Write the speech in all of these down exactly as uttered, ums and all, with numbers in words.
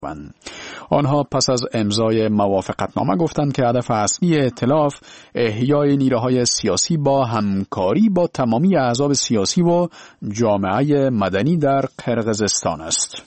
آنها پس از امضای موافقتنامه گفتند که هدف اصلی ائتلاف احیای نیروهای سیاسی با همکاری با تمامی احزاب سیاسی و جامعه مدنی در قرقیزستان است.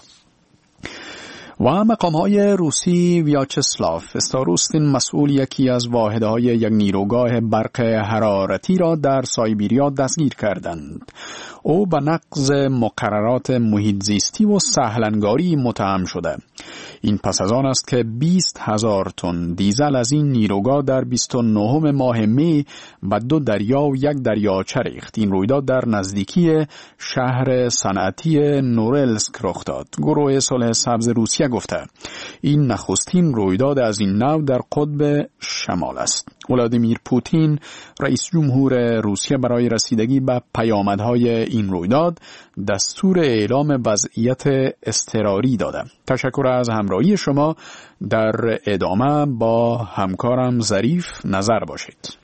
و مقام‌های روسی ویاچسلاف استاروستین مسئول یکی از واحدهای یک نیروگاه برق حرارتی را در سایبیریا دستگیر کردند. او به نقض مقررات محیط زیستی و سهلنگاری متهم شده. این پس از آن است که بیست هزار تن دیزل از این نیروگاه در بیست و نهم ماه می به دو دریا و یک دریاچه ریخت. این رویداد در نزدیکی شهر صنعتی نورلسک رخ داد. گروه صلح سبز روسیه گفته این نخستین رویداد از این نوع در قطب شمال است. ولادیمیر پوتین رئیس جمهور روسیه برای رسیدگی به پیامدهای این رویداد دستور اعلام وضعیت اضطراری داده. تشکر از همراهی شما. در ادامه با همکارم ظریف نظر باشید.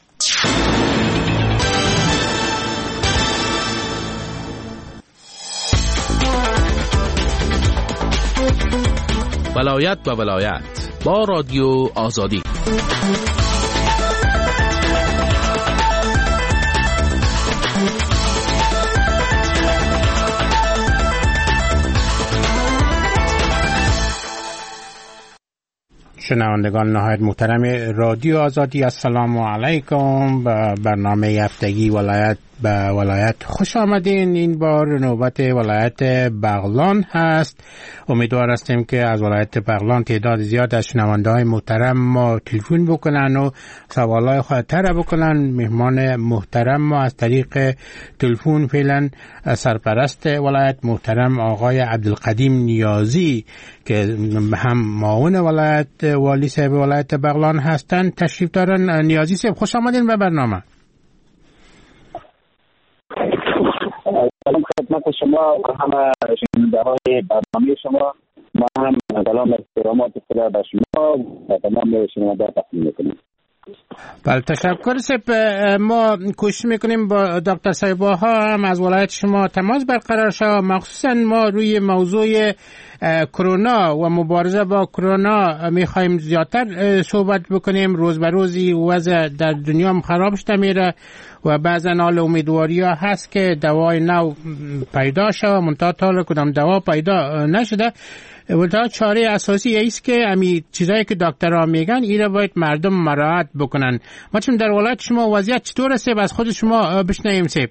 ولایت و ولایت با رادیو آزادی. شنوندگان نهایت محترم رادیو آزادی، السلام علیکم. به برنامه هفتگی ولایت به ولایت خوش آمدین. این بار نوبت ولایت بغلان هست. امیدوار هستیم که از ولایت بغلان تعداد زیاد از شنونده های محترم ما تلفن بکنن و سوالای خود طرح بکنن. مهمان محترم ما از طریق تلفن فعلا سرپرست ولایت محترم آقای عبدالقدیم نیازی که هم معاون ولایت والی صاحب ولایت بغلان هستند تشریف دارن. نیازی صاحب خوش آمدین به برنامه. سلام خدمت شما و همه شنونده‌های برنامه شما. ما هم سلام احترامات خدا به شما و تمام شنونده تقدیم می‌کنیم. بله تشکر صاحب. ما کوشش میکنیم با دکتر صاحب‌ها هم از ولایت شما تماس برقرار شد. مخصوصا ما روی موضوع کرونا و مبارزه با کرونا میخوایم زیادتر صحبت بکنیم. روز به روزی وضع در دنیا خراب شده میره و بعضا حال امیدواری ها هست که دوای نو پیدا شد، منتها تا کدام دوا پیدا نشده. ولتا چاره اساسی ایست که امی چیزایی که دکترها میگن ایره باید مردم مراعات بکنن. ما چون در ولایت شما وضعیت چطور است؟ از خود شما بشنویم سیب.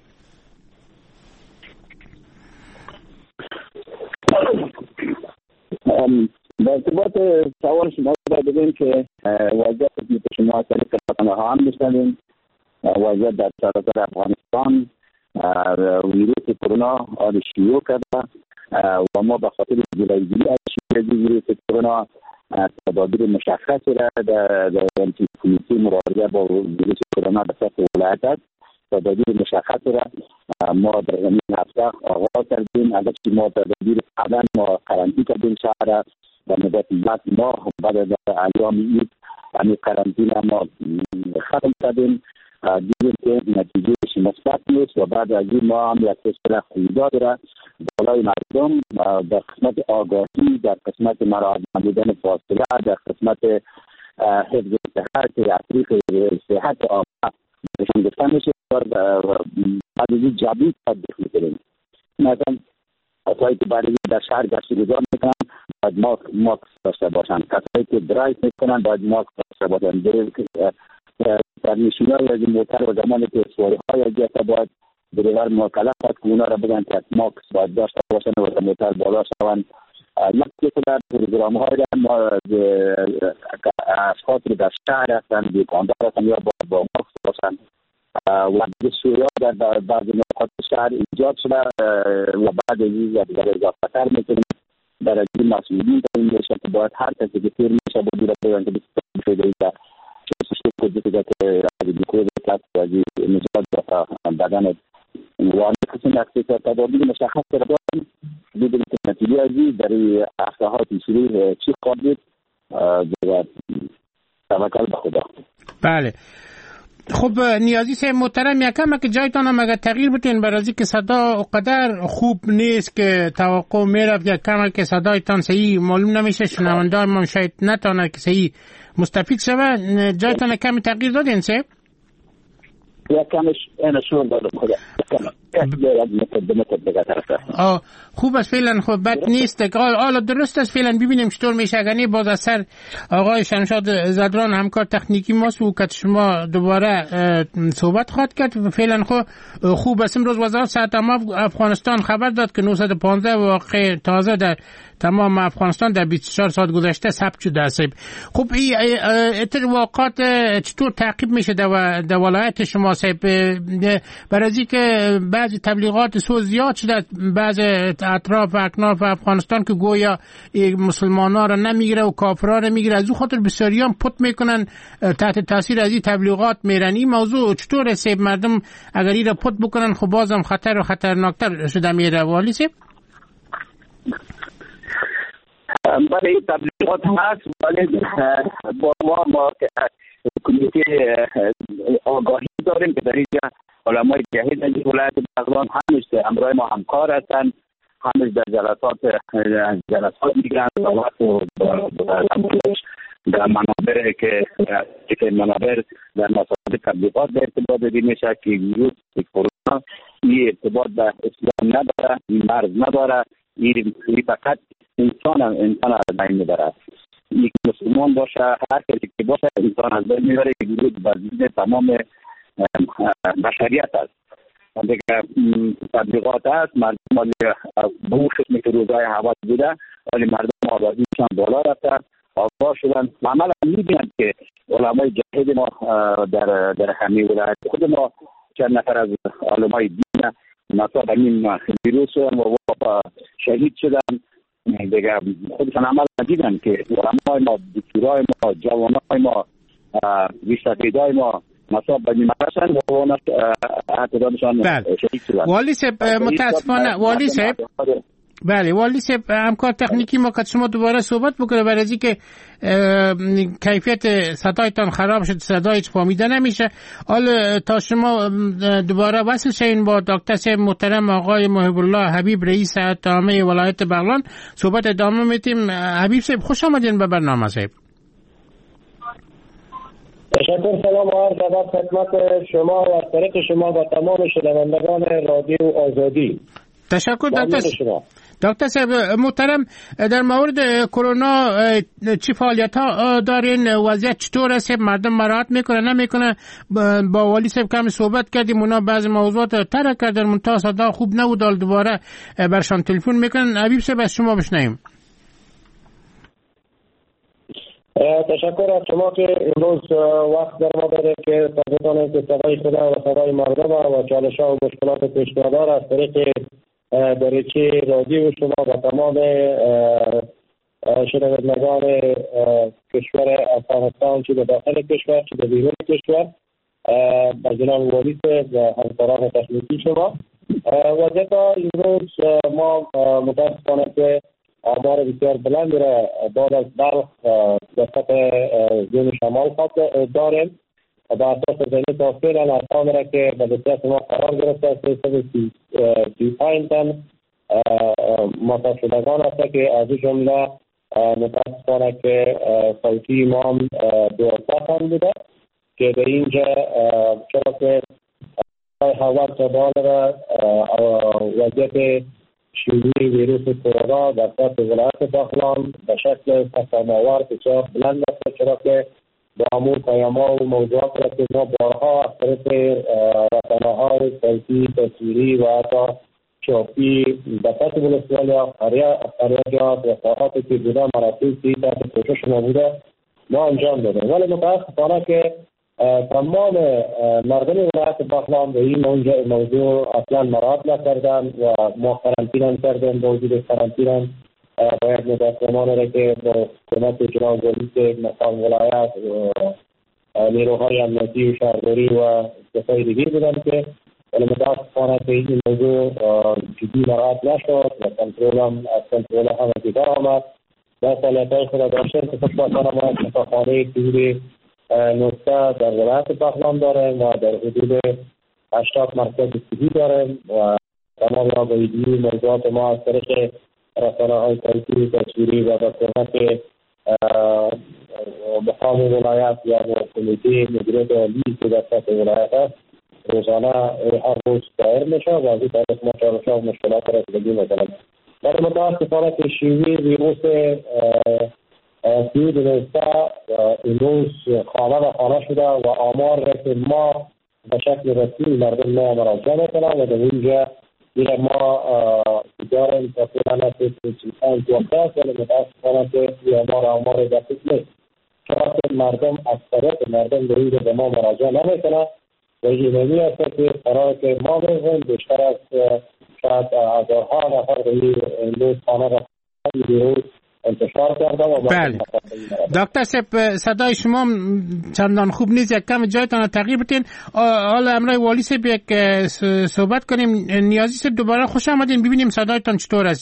در ارتباط سوال شما باید بگیم که وضعیت که شما از طریق رسانه‌ها هم میشنویم، وضعیت در سراسر افغانستان ویروس کرونا آن شیوع کرده و ما به خاطر جلوگیری از شیوع ویروس کرونا تدابیر مشخصی را در کمیته مبارزه با ویروس کرونا در سطح ولایت است. تدابیر مشخصی را ما در این هفته آغاز کردیم. اگرچه ما تدابیر قبلا ما قرنطینه کردیم شهر و مدت یک ماه بعد از ایام عید همین قرنطینه ما ختم کردیم. دیدیم که نتیجهش مثبت نیست و بعد از این ما هم یک سلسله رویداد را بالای مردم در قسمت آگاهی، در قسمت مراعات نمودن فاصله، در قسمت حفظ صحت افریق صحت آمد نشان گفتن میشه. بعد از این جدید تطبیق میکنیم. مثلا کسایی که بعد در شهر گشت گذار میکنن باید ماسک ماسک داشته باشن. کسایی که درایو میکنن باید ماسک داشته باشن. در نشونهای از این موتر و زمانی که سواری های از جهت باید دریور مکلف است که اونا را بگن که ماسک باید داشته باشن و در موتر بالا شوند. یک در پروگرام های را ما اشخاص در شهر هستن، دکاندار هستن یا باید با ماسک باشن و دستورها در بعضی نقاط شهر ایجاد شده و بعد از این در اضافه تر میکنیم. در از این مسئولین این میشه که باید هر کسی که تیر میشه باید را بگن که بسیار شده ایده شده کجا که از دیکوی کلاس و از نجات دفع بدن و آن کسی نقصی که تدابیر مشخص را داریم. دیدیم که نتیجه ازی در هفته ها تیسری چی خواهد بود و توکل به خدا. بله خب نیازی صاحب محترم، یکم که جایتان هم اگر تغییر بتین برای که صدا قدر خوب نیست که توقع میرفت، یکم که صدایتان صحیح معلوم نمیشه، شنونده ما شاید نتانه که صحیح مستفید شوه، جایتان کمی تغییر دادین صاحب؟ یکمش این شور دادم خدا آه خوب است فعلا، خب بد نیست. حالا درست است فعلا، ببینیم چطور میشه. اگر باز از سر آقای شمشاد زدران همکار تکنیکی ماست و که شما دوباره صحبت خواهد کرد. فعلا خب خوب است. امروز وزارت صحت عامه افغانستان خبر داد که نهصد و پانزده واقع تازه در تمام افغانستان در بیست و چهار ساعت گذشته ثبت شده است. خب این اتفاقات چطور تعقیب میشه در ولایت شما صاحب؟ برای اینکه بعضی تبلیغات سو زیاد شده بعض اطراف و اکناف افغانستان که گویا مسلمان‌ها را نمیگیره و کافرها را میگیره، از اون خاطر بسیاریان پت میکنن تحت تاثیر از این تبلیغات میرن. این موضوع چطور صاحب؟ مردم اگر این را پت بکنن خب بازم خطر و خطرناکتر شده میره والی صاحب؟ برای تبلیغات هست، ولی با ما ما کمیته آگاهی داریم که در اینجا علمای جهید از ولایت بغلان همش همراه ما همکار هستند، همش در جلسات جلسات میگن و در منابر که که منابر در مسائل تبلیغات به ارتباط دیده میشه که ویروس کرونا این ارتباط به اسلام نداره، این مرض نداره، این فقط انسان انسان از بین میبره. یک مسلمان باشه هر کسی که باشه انسان از بین میبره، ویروس بر ضد تمام بشریت است. دیگه تبلیغات هست، مردم به اون قسمی که روزهای حواس بوده ولی مردم آگاهیشان بالا رفته، آگاه شدن، عملا میبینند که علمای جهید ما در در همه ولایت خود ما چند نفر از علمای دین مصاب این ویروس و شهید شدن. دیگه خودشان عمل دیدن که علمای ما، دکترای ما، جوانای ما، ریشتفیدای ما مصاب به نیمرسن و اون اعتدادشان شهید شدن. والی صاحب متاسفانه والی صاحب بله والی صاحب همکار تکنیکی ما که شما دوباره صحبت بکنه برای از اینکه کیفیت صدایتان خراب شد، صدای فهمیده نمیشه. حالا تا شما دوباره وصل شین با دکتر صاحب محترم آقای محب الله حبیب رئیس هیئت عامه ولایت بغلان صحبت ادامه میدیم. حبیب صاحب خوش آمدین به برنامه صاحب. تشکر، سلام و عرض ادب خدمت شما و از طریق شما و تمام شنوندگان رادیو آزادی. تشکر دکتر دکتر صاحب محترم. در مورد کرونا چی فعالیت ها دارین؟ وضعیت چطور است؟ مردم مراعات میکنه نمیکنه؟ با والی صاحب کمی صحبت کردیم، اونا بعضی موضوعات ترک کردن منتها صدا خوب نبود، دوباره برشان تلفن میکنن. حبیب صاحب از شما بشنویم. تشکر از شما که امروز وقت در ما داره که تبدیل که صدای خدا و صدای مردم و چالش ها و مشکلات پیشنهادار از طریق دریچه رادیو شما و تمام شنوندگان کشور افغانستان چه در داخل کشور چه در بیرون کشور با جناب والی و همکاران تکنیکی شما. وضعیت امروز ما متاسفانه که آمار بسیار بلند را بعد از بلخ در سطح زون شمال داریم و با اساس زمین تا فعلا ارقام را که به دسترس ما قرار گرفته است سیصد و سی و پنج تن مصاب شدگان است که از این جمله متاسفانه که صوتی ما هم دوازده تن بوده که در اینجا چرا که حوال سبال را وضعیت شیوعی ویروس کرونا در سطح ولایت بغلان به شکل تفاهم‌آور بسیار بلند است، چرا که با امور پیام‌ها و موضوعات را که ما بارها از طریق رسانه‌های صوتی، تصویری و حتی چاپی به سطح ولسوالی خریجات و ساحاتی که بوده مراسمی تحت کوشش ما بوده ما انجام دادیم، ولی متاسفانه که تمام مردم ولایت بغلان به این موضوع اصلا مراعات نکردن و ما قرنطینه کردیم. با وجود قرنطینه باید متاسفانه را که با حکومت جناب والی مقام ولایت و نیروهای امنیتی و شهرداری و دفاع دیگر بودن که ولی متاسفانه که این موضوع جدی مراعات نشد و کنترل هم از کنترل هم دیگر آمد و فعالیت‌های خود داشتیم که خود باشان ما اتفاقانه دوری نقطه در ولایت بغلان داریم و در حدود هشتاد مرکز صحی داریم و تمام آگاهی موضوعات ما از طریق رسانه‌های صوتی، تصویری و به کمک مقام ولایت یا کمیته مدیریت عالی که در سطح ولایت است روزانه هر روز دایر میشه و از این طریق ما چالش‌ها و مشکلات را رسیدگی میکنیم. در متاسفانه که شیوه ویروس سیود نوزده امروز خانه به خانه شده و آمار را که ما به شکل رسمی مردم ما مراجعه میکنم و در اینجا دیگه ما داریم تقریبا پنج وقت است ولی متاسفانه که این آمار آمار دقیق نیست، چرا که مردم اکثریت مردم در اینجا به ما مراجعه نمیکنه و اینمی است که قرار که ما میزنیم بیشتر از شاید هزارها نفر به این امروز خانه را ویروس انتشار کرده و بله. دکتر صاحب صدای شما چندان خوب نیست، یک کم جایتان تغییر بدین. حالا امروز والی صاحب یک صحبت کنیم. نیازی صاحب دوباره خوش آمدین، ببینیم صدایتان چطور است.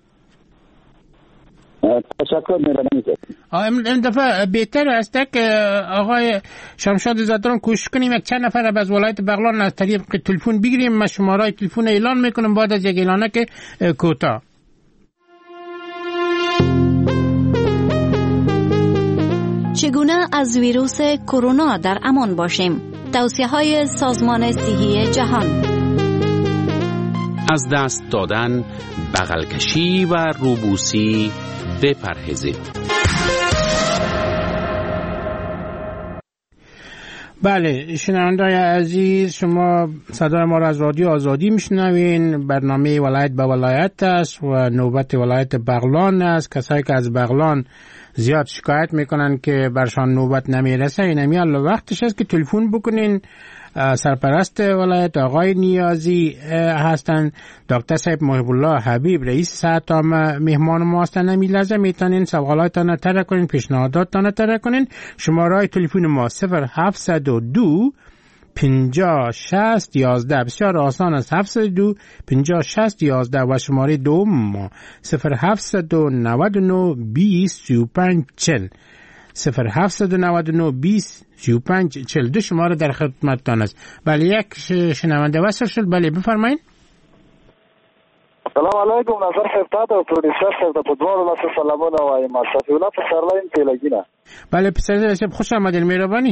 تشکر می‌کنم. این دفعه بهتر است که آقای شمشاد زادران کوشش کنیم یک چند نفر از ولایت بغلان از طریق تلفن بگیریم. ما شماره تلفن اعلان میکنم بعد از یک اعلانه که کوتاه. چگونه از ویروس کرونا در امان باشیم؟ توصیه‌های سازمان صحی جهان. از دست دادن، بغل کشی و روبوسی بپرهیزید. بله شنوندای عزیز، شما صدای ما را از رادیو آزادی میشنوین. برنامه ولایت به ولایت است و نوبت ولایت بغلان است. کسایی که از بغلان زیاد شکایت میکنن که برشان نوبت نمیرسه، این همیال وقتش است که تلفن بکنین. سرپرست ولایت آقای نیازی هستن، دکتر صاحب محب الله حبیب رئیس ساعتام مهمان ما هستن. همی لحظه میتونین سوالاتان تره کنین، پیشنهاداتان تره کنین. شماره تلفن ما صفر هفتصد و دو پنجاه شصت یازده، بسیار آسان است، هفتصد و دو پنجاه شصت یازده و شماره دوم ما صفر هفتصد و نود و نه بیست سی و پنج چهل، صفر هفتصد و نود و نه بیست سی و پنج چهل. دو شماره در خدمتتان است. بله یک شنونده وصل شد. بله بفرمایید. سلام علیکم. نظر خفتاد و پروډوسر صاحب ته په دوه لاس سلامونه وایم. صفیولا پسرلاین تلګینا. بله پسرلاین صاحب خوش آمدید، مهرباني.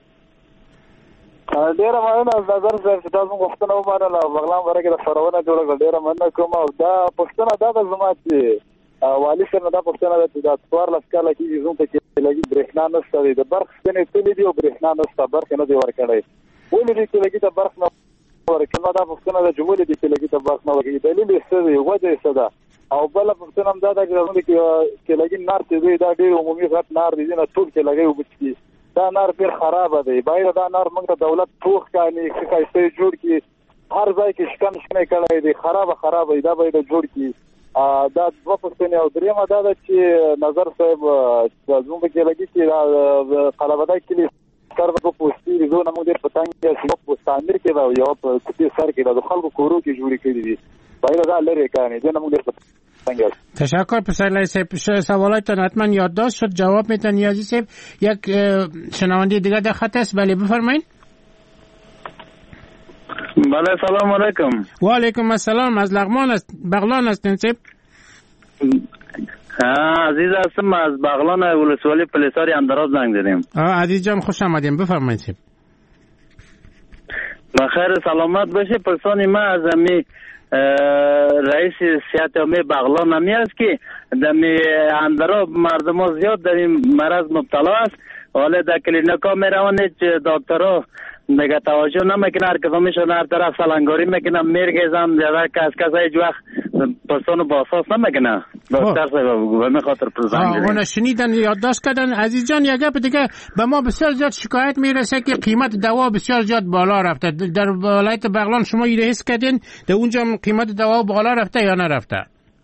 ډیره مننه از نظر صاحب چې تاسو غوښتنه ومنله او بغلان باره کې د خپرونه جوړه کړه. ډیره مننه کوم. او دا پوښتنه دا ده زما چې والي صاحب نه دا پوښتنه ده چې دا څوارلس کاله کېږي زموږ په کې لګي برېښنا نشته دی، د برق ستنې تللې دي او برېښنا نشته، برق یې نه دی ورکړی. ولې دې چې لګي ته برق نه ورکړي؟ دا پوښتنه ده چې ولې دې چې لګي ته برق نه ورکړي، دلیل یې څه دی، وجه یې څه ده؟ او بله پوښتنه هم دا ده چې زموږ کې لګي نار چې دی دا ډېر عمومي غټ نار دی، نه ټول کې لګي اوبه څښي. دا نار ډېر خرابه دی. باید دا نار موږ ته دولت پوخ کړي، ښایسته یې جوړ کړي. هر ځای کې شکن شکنې کړی دی، خرابه خرابه دی. دا باید جوړ کړي. دا دوه پوښتنې. او دریمه دا ده چې نظر صاحب زموږ په کې لګي چې قلعه‌بدای کلي سر به پوستي دي، زونه موږ ډېر په تنګ کې په تعمیر کې ده او یوه په کوټې سر کې ده، د خلکو کورو کې جوړې کړي دي. باید دا لرې کړي، زونه موږ ډېر په تنګ است. تشکر پسرلاین صاحب. سوالاتتان حتما یادداشت شد، جواب میتن نیازی صاحب. یک شنونده دیگه در خط است. بله بفرمایید. بله سلام علیکم. و علیکم السلام. از لغمان است، بغلان هستین صاحب؟ عزیز هستم، از بغلان ولسوالی پلیساری اندراب زنگ زدیم. عزیز جان خوش آمدیم، بفرمایید صاحب. بخیر سلامت باشه. پرسانی ما از امی رئیس صحت عامه بغلان همی است که دمی اندراب مردم ها زیاد در این مرض مبتلا است. حالا در کلینیکا می روانید دکترها میگه توجه نمیکنه، هر کدومشون هر طرف سلنگاری میکنه، میرگزن زیاده که از کسای هیچ وقت پرسان با اساس نمیکنه. دکتر صاحب بگو به خاطر پرزنگ دیدیم. اونا شنیدن یادداشت کردن. عزیز جان یک گپ دیگه، به ما بسیار زیاد شکایت میرسه که قیمت دوا بسیار زیاد بالا رفته. در ولایت بغلان شما اینو حس کردین؟ در اونجا قیمت دوا بالا رفته یا نرفته؟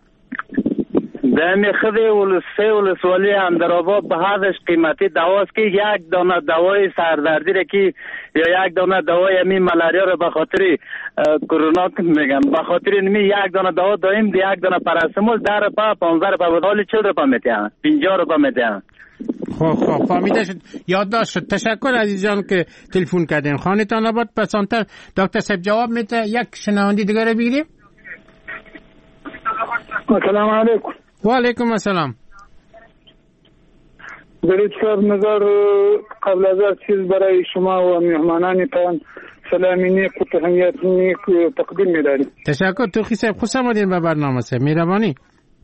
دمی خود ولسه ولسوالی اندرآباد به حدش قیمتی دواست که یک دانه دوای سردردی را که یا یک دانه دوای امی ملاریا را به خاطر کرونا میگم، به خاطر نمی یک دانه دوا دایم دی یک دانه پاراسیتامول در پا پانزده روپا بدال چهل روپا میتیان، پنجاه روپا میتیان. خب خب فهمیده شد، یادداشت شد. تشکر عزیز جان که تلفن کردین. خانتان آباد پسانتر. دکتر صاحب جواب میده. یک شنونده دیگه رو بگیریم. السلام علیکم. و علیکم السلام. برید صاحب نظر قبل از هر چیز برای شما و مهمانانتان سلامی نیک و تهنیت نیک تقدیم می‌داریم. تشکر. توخی صاحب خوش آمدین به برنامه صاحب. مهربانی.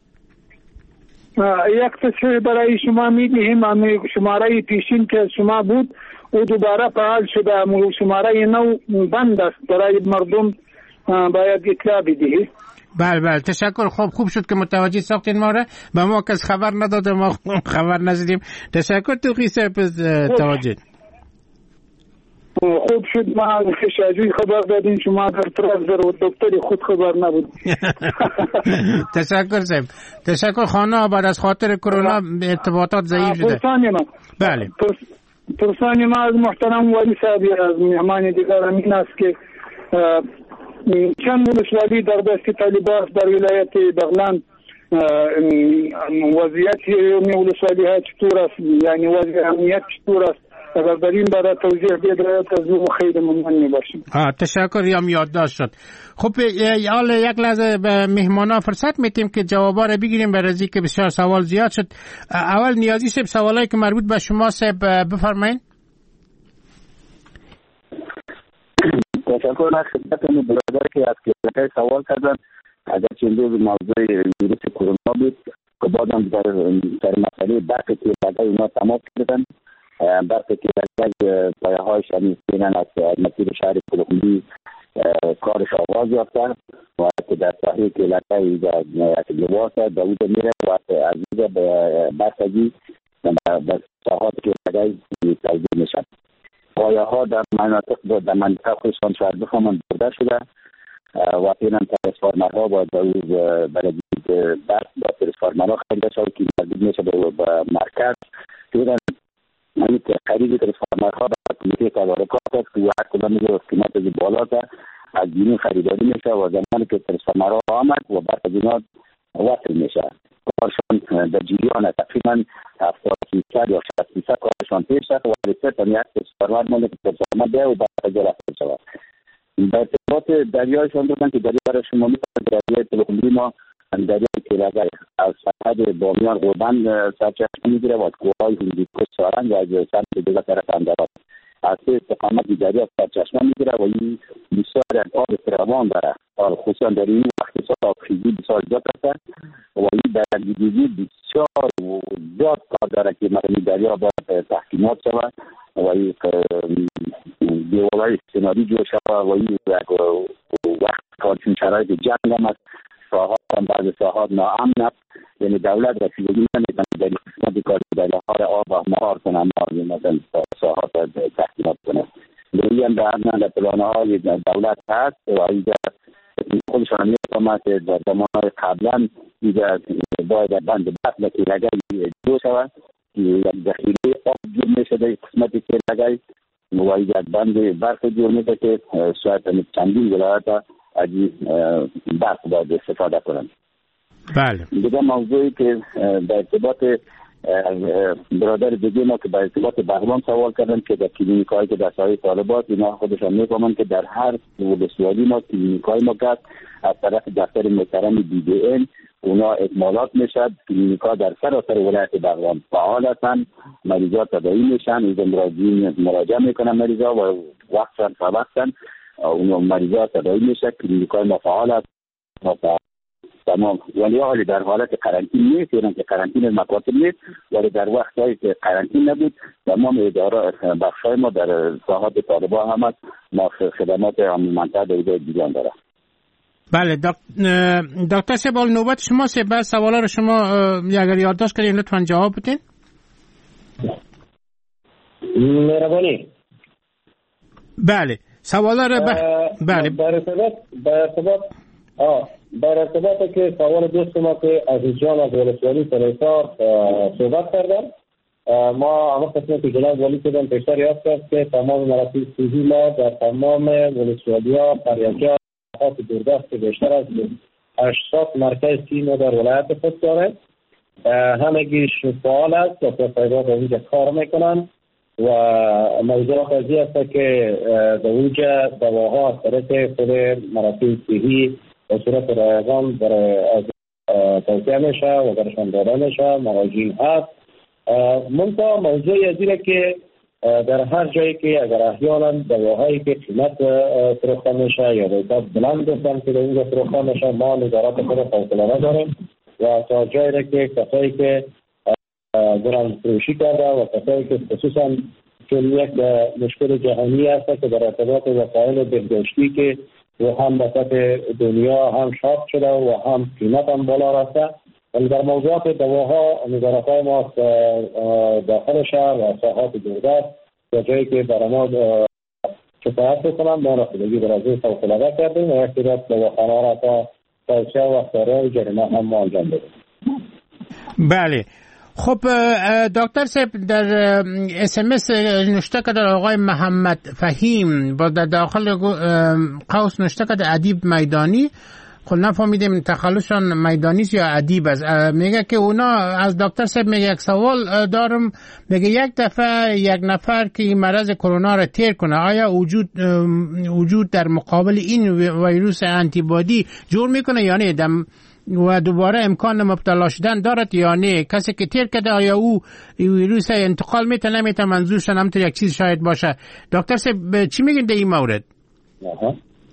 یک تصویر برای شما میدهیم. شماره پیشین که شما بود او دوباره فعال شده. شماره نو بند است. برای مردم باید اطلاع بدهید. بله بله تشکر. خوب خوب شد که متوجه ساختین ما را. به ما کس خبر نداده، ما خبر نزدیم. تشکر توخی صاحب توجه. خوب شد ما خشاجوی خبر دادین، شما در طرف در دکتری خود خبر نبود. تشکر صاحب. تشکر. خانه بعد از خاطر کرونا ارتباطات ضعیف شده. پرسانی ما بله پرسانی ما از محترم ولی صاحب از مهمان دیگر امین است که چند ولسوالی در دست طالبان در ولایت بغلان وضعیت ولسوالی ها چطور است، یعنی وضع امنیت چطور است؟ اگر در این باره توضیح بدهید از او خیلی ممنون میباشیم. تشکر. یا یادداشت شد. خب حالا یک لحظه به مهمانا فرصت میتیم که جوابا رو بگیریم، برای که بسیار سوال زیاد شد. اول نیازی صاحب سوالایی که مربوط به شما صاحب بفرمایید. تشکر. من خدمتتون برادر که از کلمه سوال کردن اگر چنده موضوع ویروس کرونا بود که بعدم در در مسئله برق تیرگاه اینا تماس کردن. برق تیرگاه پایه هایش همیستینن از مسیر شهر کلوخندی کارش آغاز یافته و که در ساحه تیرگاه یک لباس داود میره و از اینجا به برقی به ساحات تیرگاه توزیع میشن. پایه ها در مناطق در منطقه خودشان شهر بخوامان برده شده و پیران ترسفارمرها با داود برای برق با ترسفارمرها خریده شد که مربوط میشه به مرکز. پیران این خرید ترسفارمرها در کمیته تدارکات است که هر کدام میگه قیمت از بالا است، از دینی خریداری میشه و زمانی که ترسفارمرها آمد و برق از اینا وصل میشه کارشان در جریان تقریبا هفتاد فیصد یا شصت فیصد کارشان پیش رفت و ریست هم یک ترسفارمر مونده که ترسفارمر بیا و برق رفته شود. در ارتباط دریایشان دادن که دریا را شما میتونید دریای تلخندی ما دریای تیرگاه از سرحد بامیان قربان سرچشمه میگیره و از کوههای هندیکوش سارنگ و از سمت دیگر طرف اندرات از سه استقامت دریا سرچشمه میگیره و این بسیار از آب فراوان داره. خصوصا در این وقتی سال آبخیزی بسیار زیاد است و این در دیگری بسیار زیاد کار داره که مردم دریا باید تحکیمات شود و این دیوارهای سناری جو شود و این وقت کارچون شرایط جنگ هم است. ساحات هم بعض ساحات ناامن است، یعنی دولت رسیدگی نمیتونه در این قسمت کار در حال آب و مهار کنه، مهار مثلا ساحات تحکیمات کنه. لیکن هم در پلان‌های دولت هست و اینجا خودشان میفهمند که در زمانهای قبلا اینجا باید بند برق و تیرگاه جو شود که ذخیره آب جور میشه در قسمت تیرگاه و اینجا بند برق جور میشه که شاید چندین ولایت از برق باید استفاده کنند. بله. دیگه موضوعی که در ارتباط برادر دیگه ما که در ارتباط بغلان سوال کردن که در کلینیکایی که در ساحه طالبات اینا خودشان میفهمند که در هر ولسوالی ما کلینیکای ما گفت از طرف دفتر محترم دی دی این اونا اکمالات میشد. کلینیکا در سراسر ولایت بغلان فعال هستند، مریضا تداوی میشن، اینجا مراجعین مراجعه میکنن مریضا و وقتا فوقتا اونا مریضا تداوی میشن. کلینیکای ما فعال هست تمام، ولی حالی در حالت قرنطینه نیست، یعنی که قرنطینه مکاتب نیست، ولی در وقتی که قرنطینه نبود تمام اداره بخشای ما در ساحات طالبان هم هست، ما خدمات هم منطقه در دیگان داره. بله دکتر سبال نوبت شما سه بعد سوالا رو شما اگر یادداشت کنید لطفاً جواب بدین. مهربانی. بله سوالا رو ب... بله در ارتباط در ارتباط آه در ارتباط که سوال دوست ما که عزیز جان از ولسوالی سرایسار صحبت کردن، ما همه قسمت که جناب ولی کردن پیشتر یاد کرد که تمام مراکز سیزی ما در تمام ولسوالی ها قریاتی ها خاص دوردست که بیشتر از هشتصد مرکز سیما در ولایت خود داره همگی فعال است و طبیبا در اونجا کار میکنن و موضوع قضیه است که در اونجا دواها از طرف خود مراکز صحی و صورت رایگان برای توسعه میشه و برشان داده میشه، مراجعین هست. منتها موضوع ازیره که در هر جایی که اگر احیانا دواهایی که قیمت فروخته میشه یا ریتات بلند گفتن که در اینجا فروخته میشه، ما نظارت خود فوق‌العاده داریم و تا جایی را که کسایی که گران فروشی کرده و کسایی که خصوصا چون یک مشکل جهانی است که در ارتباط وسایل بهداشتی که و هم وسط دنیا هم شاپ شده و هم قیمت هم بالا رفته، ولی در موضوعات دواها نظارت‌های ما داخل شهر و ساحات دوردست یا جایی که برای ما شکایت بکنن ما را خودگی برازی فوق‌العاده کردیم و یک تعداد دواخانه‌ها را تا توسعه و اختیارهای جریمه هم ما انجام دادیم. بله. خب دکتر صاحب در اس ام اس نوشته که در آقای محمد فهیم با در داخل قوس نوشته که ادیب میدانی، خب نفهمیدیم تخلصشان میدانی یا ادیب است. میگه که اونا از دکتر صاحب میگه یک سوال دارم، میگه یک دفعه یک نفر که این مرض کرونا را تیر کنه آیا وجود وجود در مقابل این ویروس آنتیبادی جور میکنه یا نه دم و دوباره امکان مبتلا شدن دارد یا نه؟ کسی که تیر کرده آیا او ویروس انتقال میته نمیته؟ منظورشان همطور یک چیز شاید باشه. دکتر صاحب چی میگین در این مورد؟ آها.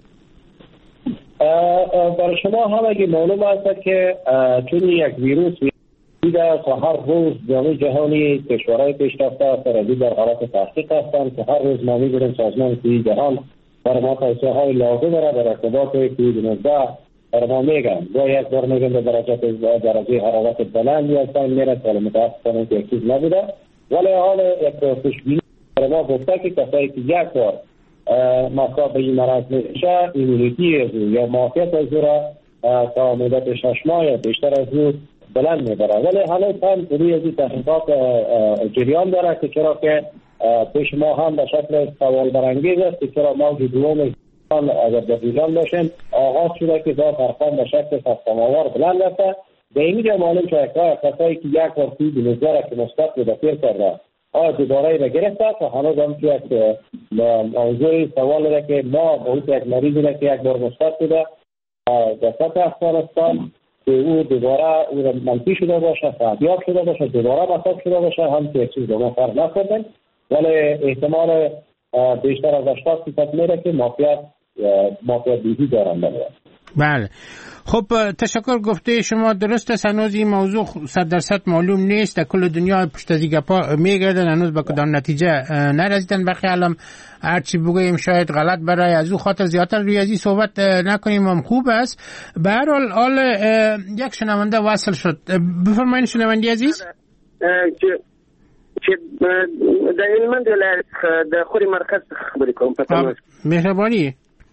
برای شما هم اگه معلوم است که چون یک ویروس دیده که هر روز جامعه جهانی کشورهای پیشرفته سرازی در حالت تحقیق هستند که هر روز ما می‌بینیم سازمان صحی جهان برای ما توصیه های لازم را در ارتباط کووید نوزده برای ما میگن. با یک بار میگن در درجات درجه حرارت بلند یا پایین میره که متاسفانه که یک چیز نبوده، ولی حال یک خوشبینی برای ما گفته که کسایی که یک بار مصاب به این مرض میشه ایمونیتی از او یا معافیت از او را تا مدت شش ماه یا بیشتر از او بلند میبره. ولی هنوز هم روی از این تحقیقات جریان داره که چرا که پیش ما هم به شکل سوال برانگیز است که چرا موج دوم اگر در ایران باشیم آغاز شده که ذات ارقام به شکل سرسام‌آور بلند است. به این جا معلوم شده که کسایی که یک بار کووید نوزده که مثبت به دفیر کرده آیا دوباره را گرفته که هنوز هم که یک موضوع سوال را که ما باید یک مریضی را که یک بار مثبت بوده در سطح افغانستان که او دوباره او را منفی شده باشه، فعالیت شده باشه، دوباره مصاب شده باشه، هم که یک چیز به ما فرق نکردن، ولی احتمال بیشتر از هشتاد درصد میره که معافیت معافیت بیهی دارن بله. بله. خب تشکر. گفته شما درست است، هنوز این موضوع صد درصد معلوم نیست، در کل دنیا پشت از این گپا میگردن، هنوز به کدام نتیجه نرسیدن. بخی علم هرچی بگوییم شاید غلط برای از او خاطر زیادتر روی از این صحبت نکنیم هم خوب است. به هر حال حال یک شنونده وصل شد. بفرمایید شنونده عزیز. چې د هلمند ولایت د خوري مرکز خبرې کوم په مهرباني.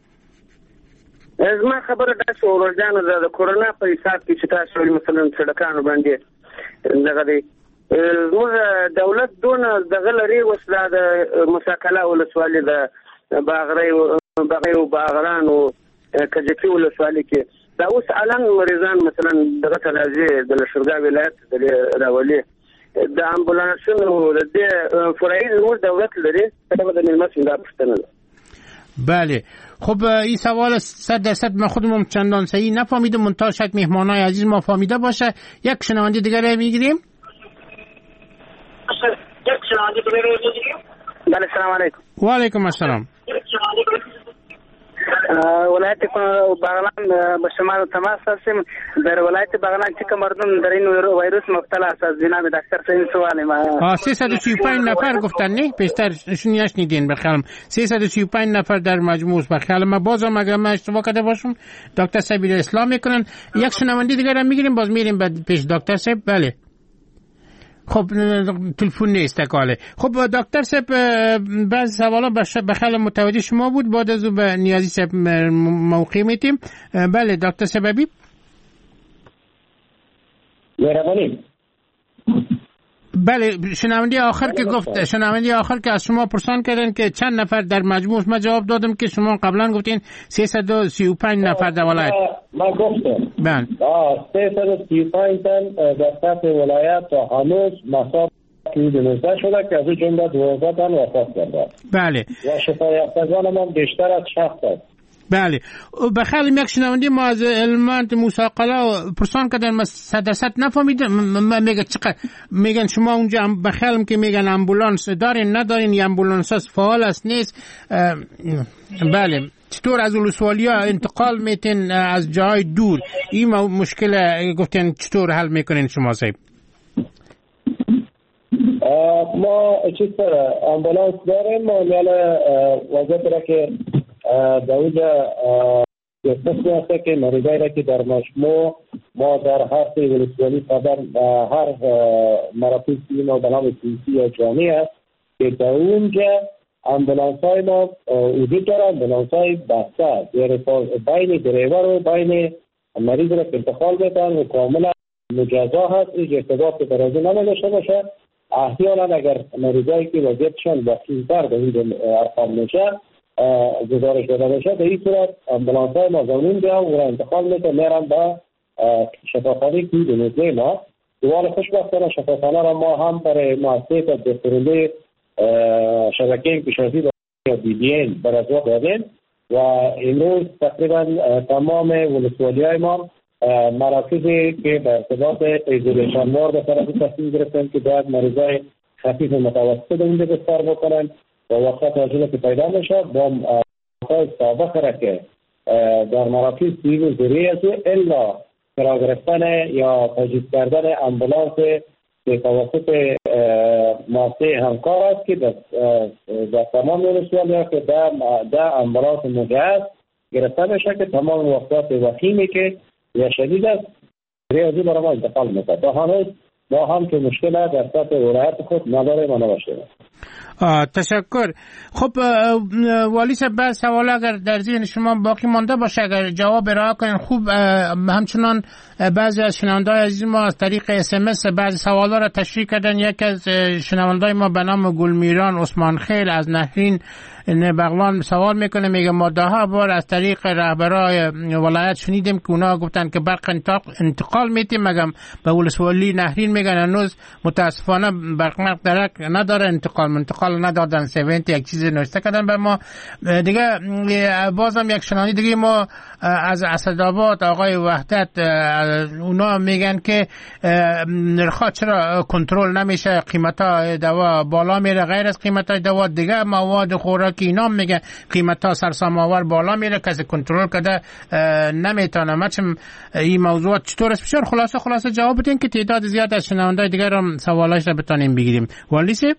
زما خبره دا چې ورځانه د کورونا په حساب کې چې تاسو مثلا سړکانو باندې دغه دی زموږ دولت دونه دغه لري وسله د مساکله ولسوالۍ د باغرۍ باغرۍ او باغران او کجکي ولسوالۍ کې دا اوس الان مریضان مثلا دغه تلازي د لشرګا ولایت د راولي د امبولانسونو د فرعي زموږ دولت لري دا د ملمس دا پښتنه ده. بله. خب این سوال صد درصد من خودم چندان صحیح نفهمیدم، منتها شاید مهمانای عزیز ما فهمیده باشه. یک شنونده دیگر میگیریم. یک شنونده دیگر میگیریم. بله سلام علیکم. و علیکم السلام. ولایت بغلان به شمال تماس هستیم. در ولایت بغلان چې مردم در این ویروس مبتلا است از جناب دکتر صاحب سوال ما سیصد و سی و پنج نفر گفتن نه بیشتر نشنیدین بخیالم سیصد و سی و پنج نفر در مجموع بخیالم. ما بازم اگر من اشتباه کرده باشم دکتر صاحب اسلام میکنن. یک شنونده دیگر هم میگیریم باز میریم بعد پیش دکتر صاحب. بله. خب تلفن نیست کاله. خب دکتر صاحب بعض سوالا بخیال متوجه شما بود، بعد از اون به نیازی صاحب موقع میتیم. بله دکتر صاحب حبیب. مهربانی. بله، شنونده آخر که گفت شنونده آخر که از شما پرسان کردن که چند نفر در مجموع، من جواب دادم که شما قبلا گفتین سیصد و سی و پنج نفر در ولایت. من گفتم بله سیصد و سی و پنج تن در سطح ولایت تا هنوز مصاب نوزده شده که از این جمله دوازده تن وفات کرده. بله. و شفایافتگان ما بیشتر از شصت هست. بله. بخیلی یک شنونده ما از علمانت موسی قلا پرسان کردن، ما صد درصد نفهمیدم. میگه چقدر میگن شما اونجا بخیلم که میگن امبولانس دارین ندارین، یا امبولانس هست فعال است نیست. بله. چطور از ولسوالیا انتقال میتین از جای دور؟ این مشکل گفتن چطور حل میکنین شما صاحب؟ ما چیز امبولانس داریم، ما میاله وضعیت را که در اونجا قسمی هسته که مریضایی را که در مجموع ما در هر سی ولسوالی قدر هر مراکز ما به نام سیسی یا جامعی است که در اونجا امبولانس های ما وجود داره. امبولانس های بسته بین دریور و بین مریض را که انتقال میتن و کاملا مجازا هست، ایش ارتباط درازی نمیداشته باشه. احیانا اگر مریضایی که وضعیتشان وخیم‌تر به این ارقام میشه گزارش داده بشه، به این صورت امبولانس های ما زمین بیا و را انتقال میتن میرن به شفاخانه که دونوزه ما. دوال خوشبختانه شفاخانه را ما هم برای مؤسسه تطبیق کننده شبکه انکشافی یا بی بی این بر ازوا دادیم و امروز تقریبا تمام ولسوالی های ما مراکزی که به ارتباط ایزولیشن وار به طرف تصمیم گرفتن که باید مریضای خفیف و متوسط اونجا بستر بکنن و وقت عجله که پیدا میشه با مقای سابق را که در مراکز دیو زیری است الا فرا گرفتن یا تجهیز کردن امبولانس به توسط مؤسسه همکار است که در تمام ولسوالی‌ها که در امبولانس مجهز گرفته میشه که تمام وقتات وخیمی که یا شدید است ریاضی برای ما انتقال میکنه. تا هنوز ما هم که مشکل در سطح ولایت خود نداره و نباشه. تشکر. خب والی صاحب، بعض سوال اگر در ذهن شما باقی مانده باشه اگر جواب ارائه کنین خوب. همچنان بعضی از شنونده‌های عزیز ما از طریق اس ام اس بعضی سوالا را تشریح کردن. یک از شنونده‌های ما به نام گلمیران عثمان خیل از نهرین بغلان سوال میکنه، میگه ما ده ها بار از طریق رهبرای ولایت شنیدیم که اونا گفتن که برق انتقال میتیم، مگم به ولسوالی نهرین میگن هنوز متاسفانه برق درک نداره، انتقال منتقال ندادن. هفتاد یک چیزی نوشته کردن به ما دیگه. بازم یک شنونده دیگه ما از اسدآباد آقای وحدت، اونا میگن که نرخ‌ها چرا کنترل نمیشه، قیمتا دوا بالا میره، غیر از قیمتا دوا دیگه مواد خوراکی اینا میگه قیمتا سرسام‌آور بالا میره، کسی کنترل کرده نمیتونه. مچم این موضوع چطور است؟ بسیار خلاصه خلاصه جواب بدین که تعداد زیاد از شنونده‌های دیگر هم سوالاش را بتونیم بگیریم. والی صاحب.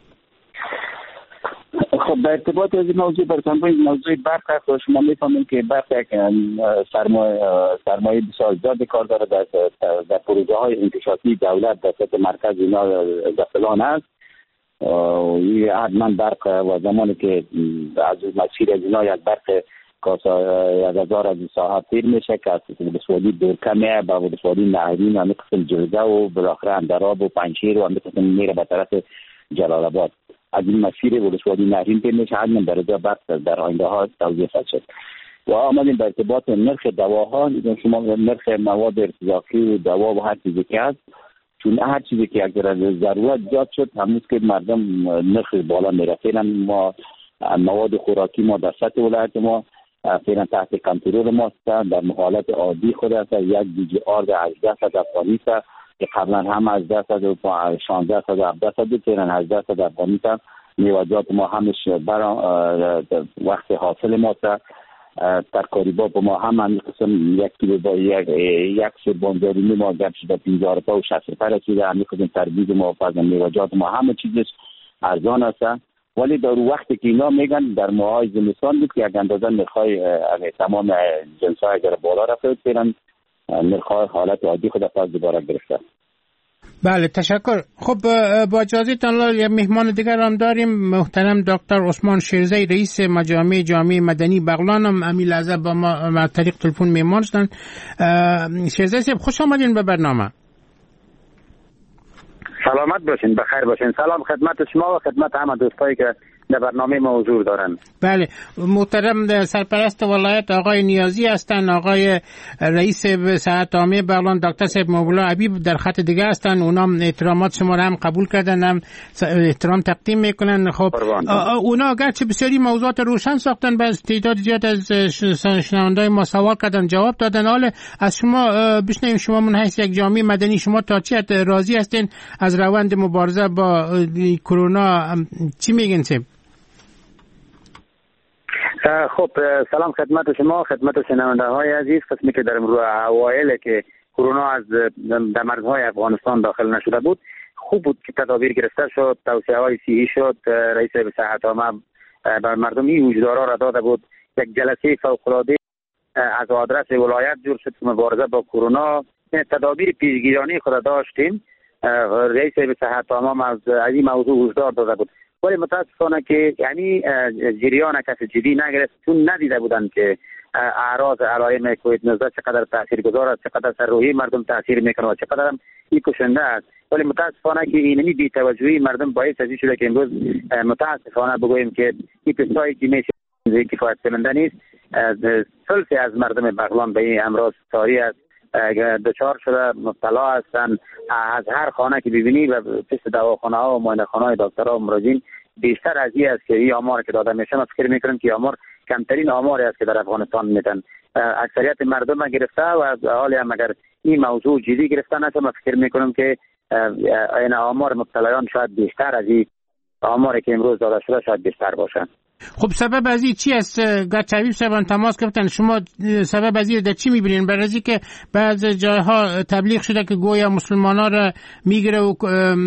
خب در ارتباط از این موضوع برسان با این موضوع برق هست، شما میفهمید که برق یک سرمایه سرمایه بسیار زیاد کار داره در در پروژه های انکشافی دولت در سطح مرکز اینا در فلان هست. حتما برق و زمانی که از مسیر از اینا یک برق کاسا یک هزار از ساعت تیر میشه که از ولسوالی دورکمه با ولسوالی نهرین و قسم جلزه و بالاخره اندراب و پنجشیر و قسم میره به طرف جلال آباد. از این مسیر ولسوالی نهرین تیر میشه، حتما درجه برق در آینده ها توضیح شد. و آمدیم به ارتباط نرخ دواها، شما نرخ مواد ارتزاقی و دوا و هر چیزی که هست، چون هر چیزی که اگر ضرورت زیاد شد همون که مردم نرخ بالا میره. فعلا ما مواد خوراکی ما در سطح ولایت ما فعلا تحت کنترل ما است. در حالت عادی خود است یک دیجی آرد هجده صد افغانی است که قبلا هم از هجده صد و شانزده صد و هفده صد فعلا هجده صد افغانی است. میوه‌جات ما همش برای وقت حاصل ما است. ترکاری با ما هم همین قسم یک کیلو با یک یک سر بانزاری ما گرد شده پینزار پا و شصت پر شده. همین قسم تربیز ما فضل میوه‌جات ما همه چیزش ارزان است. ولی در وقتی که اینا میگن در ماهای زمستان بود که یک اندازه نرخ‌های تمام جنس‌های اگر بالا رفته فعلا نرخ‌های حالت عادی خود پس دوباره گرفته. بله تشکر. خب با اجازهتان یه مهمان دیگر هم داریم، محترم دکتر عثمان شیرزی رئیس مجامع جامعه مدنی بغلان هم امی لحظه با ما از طریق تلفن مهمان شدن. شیرزی صاحب خوش آمدین به برنامه. سلامت باشین، بخیر باشین. سلام خدمت شما و خدمت همه دوستایی که در برنامه ما حضور دارن. بله، محترم سرپرست ولایت آقای نیازی هستن، آقای رئیس صحت عامه بغلان دکتر صاحب مولا عبیب در خط دیگه هستن. اونا احترامات شما را هم قبول کردن، هم احترام تقدیم میکنن. خب اونا اگرچه بسیاری موضوعات روشن ساختن، بس تعداد زیاد از شنوندای ما سوال کردن، جواب دادن. حالا از شما بشنویم، شما من حیث یک جامعه مدنی شما تا چی راضی هستین از روند مبارزه با کرونا؟ چی میگین صاحب؟ خب سلام خدمت شما، خدمت شنونده های عزیز. قسمی که در امروز اوایل که کرونا از در مرزهای افغانستان داخل نشده بود، خوب بود که تدابیر گرفته شد، توصیه های صحی شد. رئیس صحت عامه بر مردم این هشدارها را داده بود. یک جلسه فوق العاده از آدرس ولایت جور شد که مبارزه با کرونا تدابیر پیشگیرانه خود داشتیم. رئیس صحت عامه از این موضوع هشدار داده بود، ولی متاسفانه که یعنی جریان کسی جدی نگرفت، چون ندیده بودند که اعراض علائم کووید نوزده چقدر تاثیرگذار است، چقدر سر روحی مردم تاثیر میکنه و چقدر هم این کشنده است. ولی متاسفانه که اینمی بی‌توجهی مردم باعث از این شده که امروز متاسفانه بگوییم که این تستایی که میشه کفایت کننده نیست. ثلثی از مردم بغلان به این امراض ساری است، دچار شده، مبتلا هستند. از هر خانه که ببینی و پشت دواخانه ها و معاینه خانه های دکترها و مراجعین بیشتر از این است که این آمار که داده میشه. من فکر میکنم که آمار کمترین آماری است که در افغانستان میدن. اکثریت مردم گرفته و حالی هم اگر این موضوع جدی گرفته نشه، من فکر میکنم که این آمار مبتلایان شاید بیشتر از این آماری که امروز داده شده شاید بیشتر باشه. خب سبب از این چی است؟ گرچه صاحب تماس گرفتن، شما سبب از این در چی میبینین؟ برای از که بعض جایها تبلیغ شده که گویا مسلمانا را میگیره و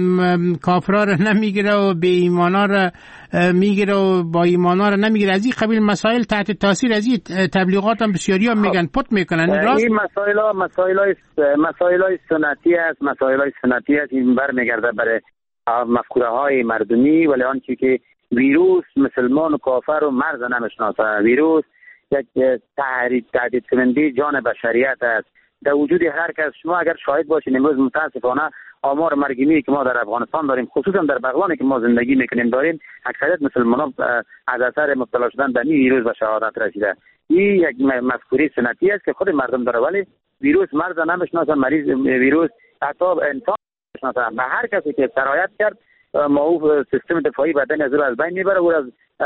کافرا را نمیگیره و بی ایمانا را میگیره و با ایمانا را نمیگیره. از این قبیل مسائل تحت تاثیر از این تبلیغات هم بسیاری ها میگن پت میکنن. این مسائل ها مسائل های مسائل های سنتی است، مسائل های سنتی است. این برمیگرده برای مفکوره های مردمی، ولی آنچه که ویروس مسلمان و کافر و مرز نمیشناسه. ویروس یک تهدید تهدید کننده جان بشریت است در وجود هر کس. شما اگر شاهد باشین امروز متاسفانه آمار مرگیمی که ما در افغانستان داریم، خصوصا در بغلانی که ما زندگی میکنیم داریم، اکثریت مسلمانان از اثر مبتلا شدن به این ویروس به شهادت رسیده. این یک مفکوره سنتی است که خود مردم داره، ولی ویروس مرز نمیشناسه. مریض ویروس حتی انسان نمیشناسه. به هر کسی که سرایت کرد معروف سیستم دفاعی بدن از از بین میبره و از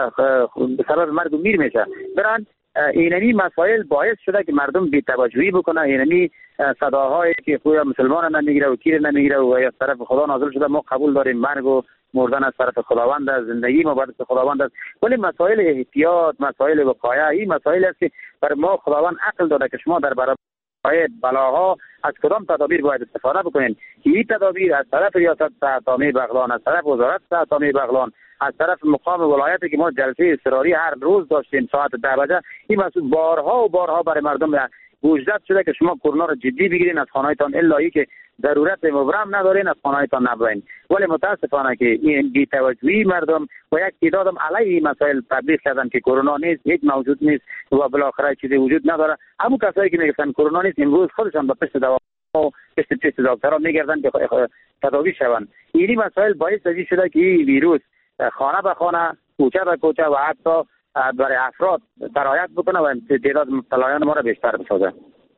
سبب مرگ میر میشه. بران اینمی مسائل باعث شده که مردم بی‌توجهی بکنه. اینمی صداهایی که خویا مسلمان نمیگیره و کیر نمیگیره و از طرف خدا نازل شده، ما قبول داریم مرگ و مردن از طرف خداوند است، زندگی ما بعد خداوند است. ولی مسائل احتیاط، مسائل وقایه، این مسائل است که بر ما خداوند عقل داده که شما در برابر بلاها از کدام تدابیر باید استفاده بکنین. این تدابیر از طرف ریاست صحت عامه بغلان، از طرف وزارت صحت عامه بغلان، از طرف مقام ولایتی که ما جلسه اضطراری هر روز داشتیم ساعت ده بجه، این مسئول بارها و بارها برای مردم گوشزد شده که شما کرونا رو جدی بگیرین، از خانه‌تان الا ای که ضرورت مبرم ندارین از خانه‌تان نبرین. ولی متاسفانه که این بی‌توجهی مردم و یک تعدادم علیه این مسائل تبلیغ کردن که کرونا نیست، هیچ موجود نیست و بالاخره چیزی وجود نداره. همون کسایی که میگفتن کرونا نیست امروز خودشان به پشت دوا و پشت پشت دکترها میگردن که تداوی شوند. این مسائل باعث از این شده که این ویروس خانه به خانه، کوچه به کوچه و حتی برای افراد سرایت بکنه و تعداد مبتلایان ما را بیشتر بسازه.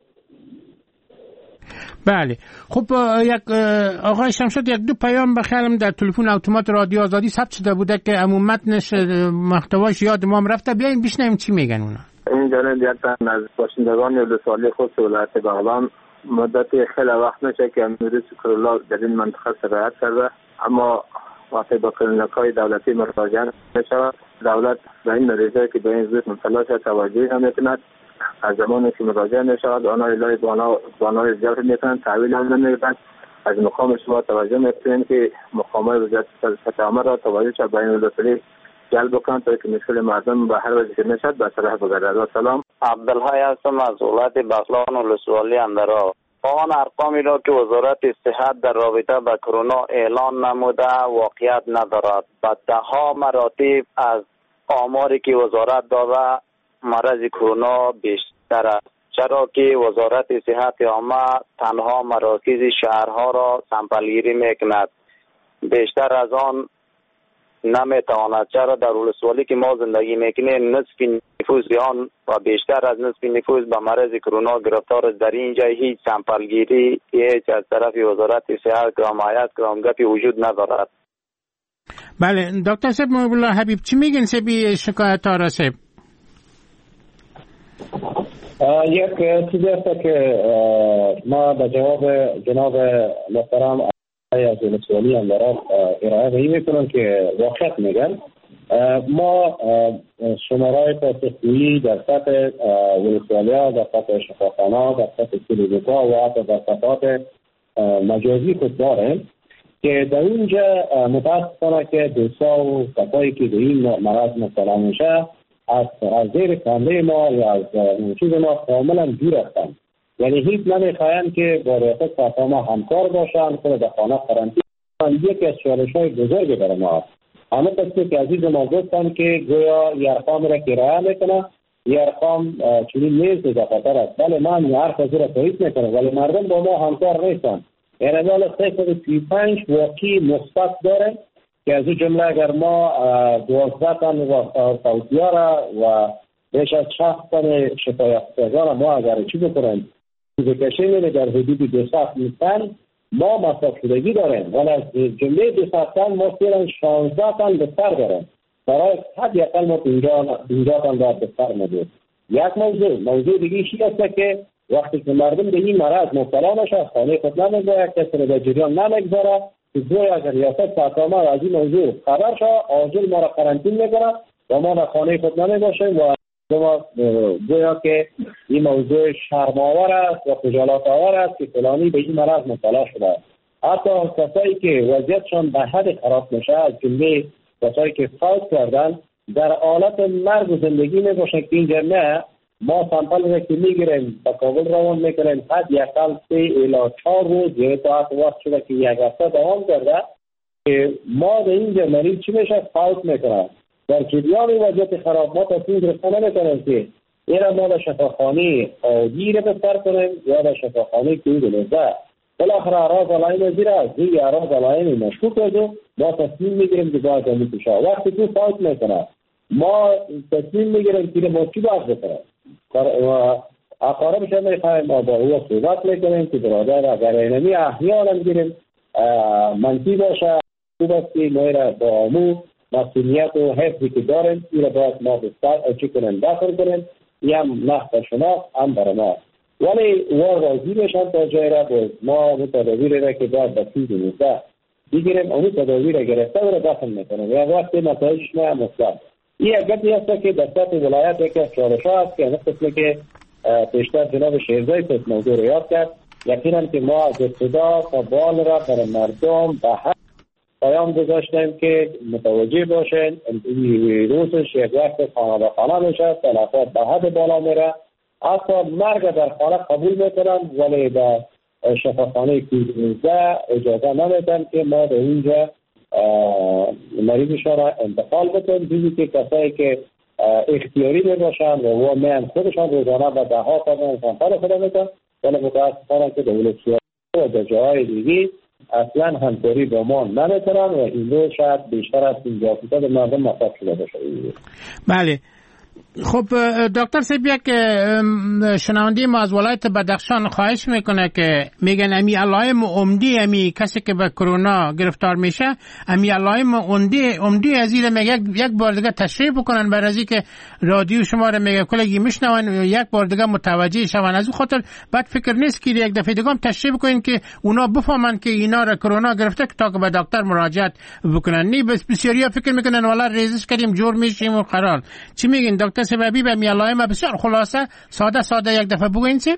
بله. خب یک آقای شمشاد، یک دو پیام بخیرم در تلفن اتومات رادیو آزادی ثبت شده بوده که عموم متنش محتواش یاد ما هم رفته. بیاین بشنویم چی میگن اونا. این جانب یکتن از باشندگان ولسوالی خود ولایت بغلان مدت خیلی وقت میشه که ویروس کرونا در این منطقه سرایت کرده، اما وقتی با کلینیک‌های دولتی مراجعه میشود، دولت به این مریضایی که به این ویروس مبتلا شده توجهی نمیکند. از زمانی که مراجعه میشود آنها الهی بانای زیاد میکنند، تحویل هم نمیدن. از مقام شما توجه میکنید که مقامات وزارت صحت عامه را توجه شد به این ولسوالی جلب کنند تا که مشکل مردم به هر وجه که میشد به صلاح بگردد. سلام، عبدالحی هستم از ولایت بغلان ولسوالی اندرا. آن ارقامی را که وزارت صحت در رابطه با کرونا اعلان نموده واقعیت ندارد. با ده ها مراتب از آماری که وزارت داده مرض کرونا بیشتر است، چرا که وزارت صحت عامه تنها مراکز شهرها را سمپل گیری میکند. بیشتر از آن نمیتواند، چرا در ولسوالی که ما زندگی میکنیم نصف نفوس آن و بیشتر از نصف نفوس به مرض کرونا گرفتار است. در اینجا هیچ سمپلگیری هیچ از طرف وزارت صحت که حمایت که گپی وجود ندارد. بله دکتر صاحب محب الله حبیب چی میگن سبی شکایت ها را صاحب؟ یک چیزی است که ما به جواب جناب محترم از ولسوالی اندراب ارائه به این میکنم که واقعیت میگن ما شمارای پاسخگویی در سطح ولسوالی ها، در سطح شفاخانه ها، در سطح کلینیک ها و حتی در سطحات مجازی خود داریم که در اونجا متاسفانه که دوستا و کسایی که به این مرض مبتلا میشه از از زیر کنده ما یا از چیز ما کاملا دور هستند. یعنی هیچ نمیخواهند که با ریاست صحت ما همکار باشند، خود در خانه قرنطینه. یکی از چالش‌های بزرگی برای ما است. همه کسی که عزیز ما گفتن که گویا یه ارقام را که رعایت میکنه، یه ارقام چنین نیست در خطر است. بله من یه حرف از را تایید میکنم، ولی مردم با ما همکار نیستن. یعنی حالا سیصد و سی و پنج واقعی مثبت داره که از این جمله اگر ما دوازده تن و توصیه را و بیش از شصت تن شفایافتگان ما اگر چی بکنیم بکشیم در حدود دویست تن ما مصرف شدگی داریم، ولی از جمله دویست تن ما فعلا شانزده تن بستر داریم. برای حد یقل ما پنجاه تن در بستر نداریم. یک موضوع موضوع دیگه چی است که وقتی که مردم به این مرض مبتلا نشه از خانه خود نمیگذاره، کسی رو به جریان نمیگذاره که گویا اگر ریاست صحت ما از این موضوع خبر شد عاجل ما را قرنطینه میکنه و ما در خانه خود نمیباشیم و ما گویا که این موضوع شرم‌آور است و خجالت آور است که فلانی به این مرض مبتلا شده است. حتی کسایی که وضعیتشان به حد خراب میشه از جمله کسایی که فوت کردن در حالت مرگ و زندگی میباشن که اینجا نه ما سامپل را که میگیریم با کابل روان میکنیم حد یکل سه الی چهار روز یه تا وقت شده که یک هفته دوام کرده که ما در اینجا مریض چی میشه فوت میکنه. در جریان وضعیت خراب ما تصمیم گرفتن نمیکنیم که این را ما در شفاخانه عادی را بستر کنیم یا در شفاخانه که دلوزه بالاخره اعراض علائم زیر از زیر اعراض علائم مشکوک است و ما تصمیم میگیریم که باید دمی کشه. وقتی که فوت میکنه ما تصمیم میگیریم که ما چی باید بکنیم و اقاربش هم میخوایم ما با او صحبت میکنیم که برادر اگر اینمی احیان هم گیریم منفی باشه خوب است که ما را با امو مسئولیت و حفظی که داریم این را باید ما بستر چی کنیم داخل کنیم این هم نخت شما هم برای ما ولی وار راضی بشن تا جای را باید ما اون تداویر را که باید بسید نیسته بگیریم اون تداویر را گرفته و را داخل میکنیم یا وقتی نتایجش ما مطلب این اگتی هست که در سطح ولایت یکی از چارشا هست که مثل که پیشتر جناب شیرزای پس موضوع رو یاد کرد یقینا که ما از ابتدا تا بال را برای مردم به حد پیام گذاشتیم که متوجه باشین ویروسش یک وقت خانه به خانه میشه تلفات به حد بالا میره حتی مرگ در خانه قبول میکنن ولی در شفاخانه کوزده اجازه نمیدن که ما در اینجا مریضشان را انتقال بکنیم دیدی که کسایی که اختیاری میباشن و و میان خودشان روزانه و ده ها تا انسان خدا میکنن ولی متاسفانه که دولت سیاسی و در جاهای دیگی اصلا همکاری با ما نمیکنن و این رو شاید بیشتر از پنجاه فیصد مردم مصرف شده باشه. بله خب دکتر صاحب یک شنونده ما از ولایت بدخشان خواهش میکنه که میگن امی علائم عمدی امی کسی که به کرونا گرفتار میشه امی علائم عمدی عمدی از این میگه یک بار دیگه تشریح بکنن برای از اینکه رادیو شما رو میگه کلگی میشنون یک بار دیگه متوجه شون از اون خاطر بعد فکر نیست که یک دفعه دیگه هم تشریح بکنین که اونا بفهمن که اینا رو کرونا گرفته تا که به دکتر مراجعت بکنن. نی بس بسیاریا فکر میکنن والا ریزش کردیم جور میشیم و قرار. چی میگین دکتر سببی به میالای ما بسیار خلاصه ساده ساده یک دفعه بگوین چی؟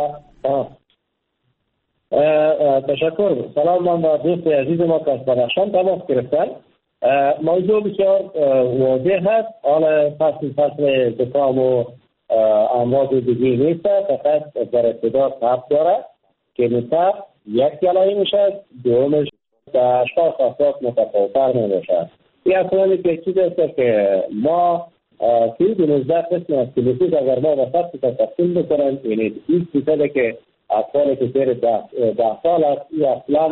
تشکر. سلام من با دوست عزیز ما که از بدخشان تماس گرفتن. موضوع بسیار واضح هست. حالا فصل فصل زکام و امراض دیگه نیست فقط در ابتدا تب داره که مثل یک علائم میشه دومش در اشخاص افراد متفاوت‌تر میباشه. این اصلا که چیز است که ما فیلد نوزده قسم از کلیسیز اگر ما وسط که تقسیم بکنیم یعنی این چیزه که اطفال که زیر ده سال است این اصلا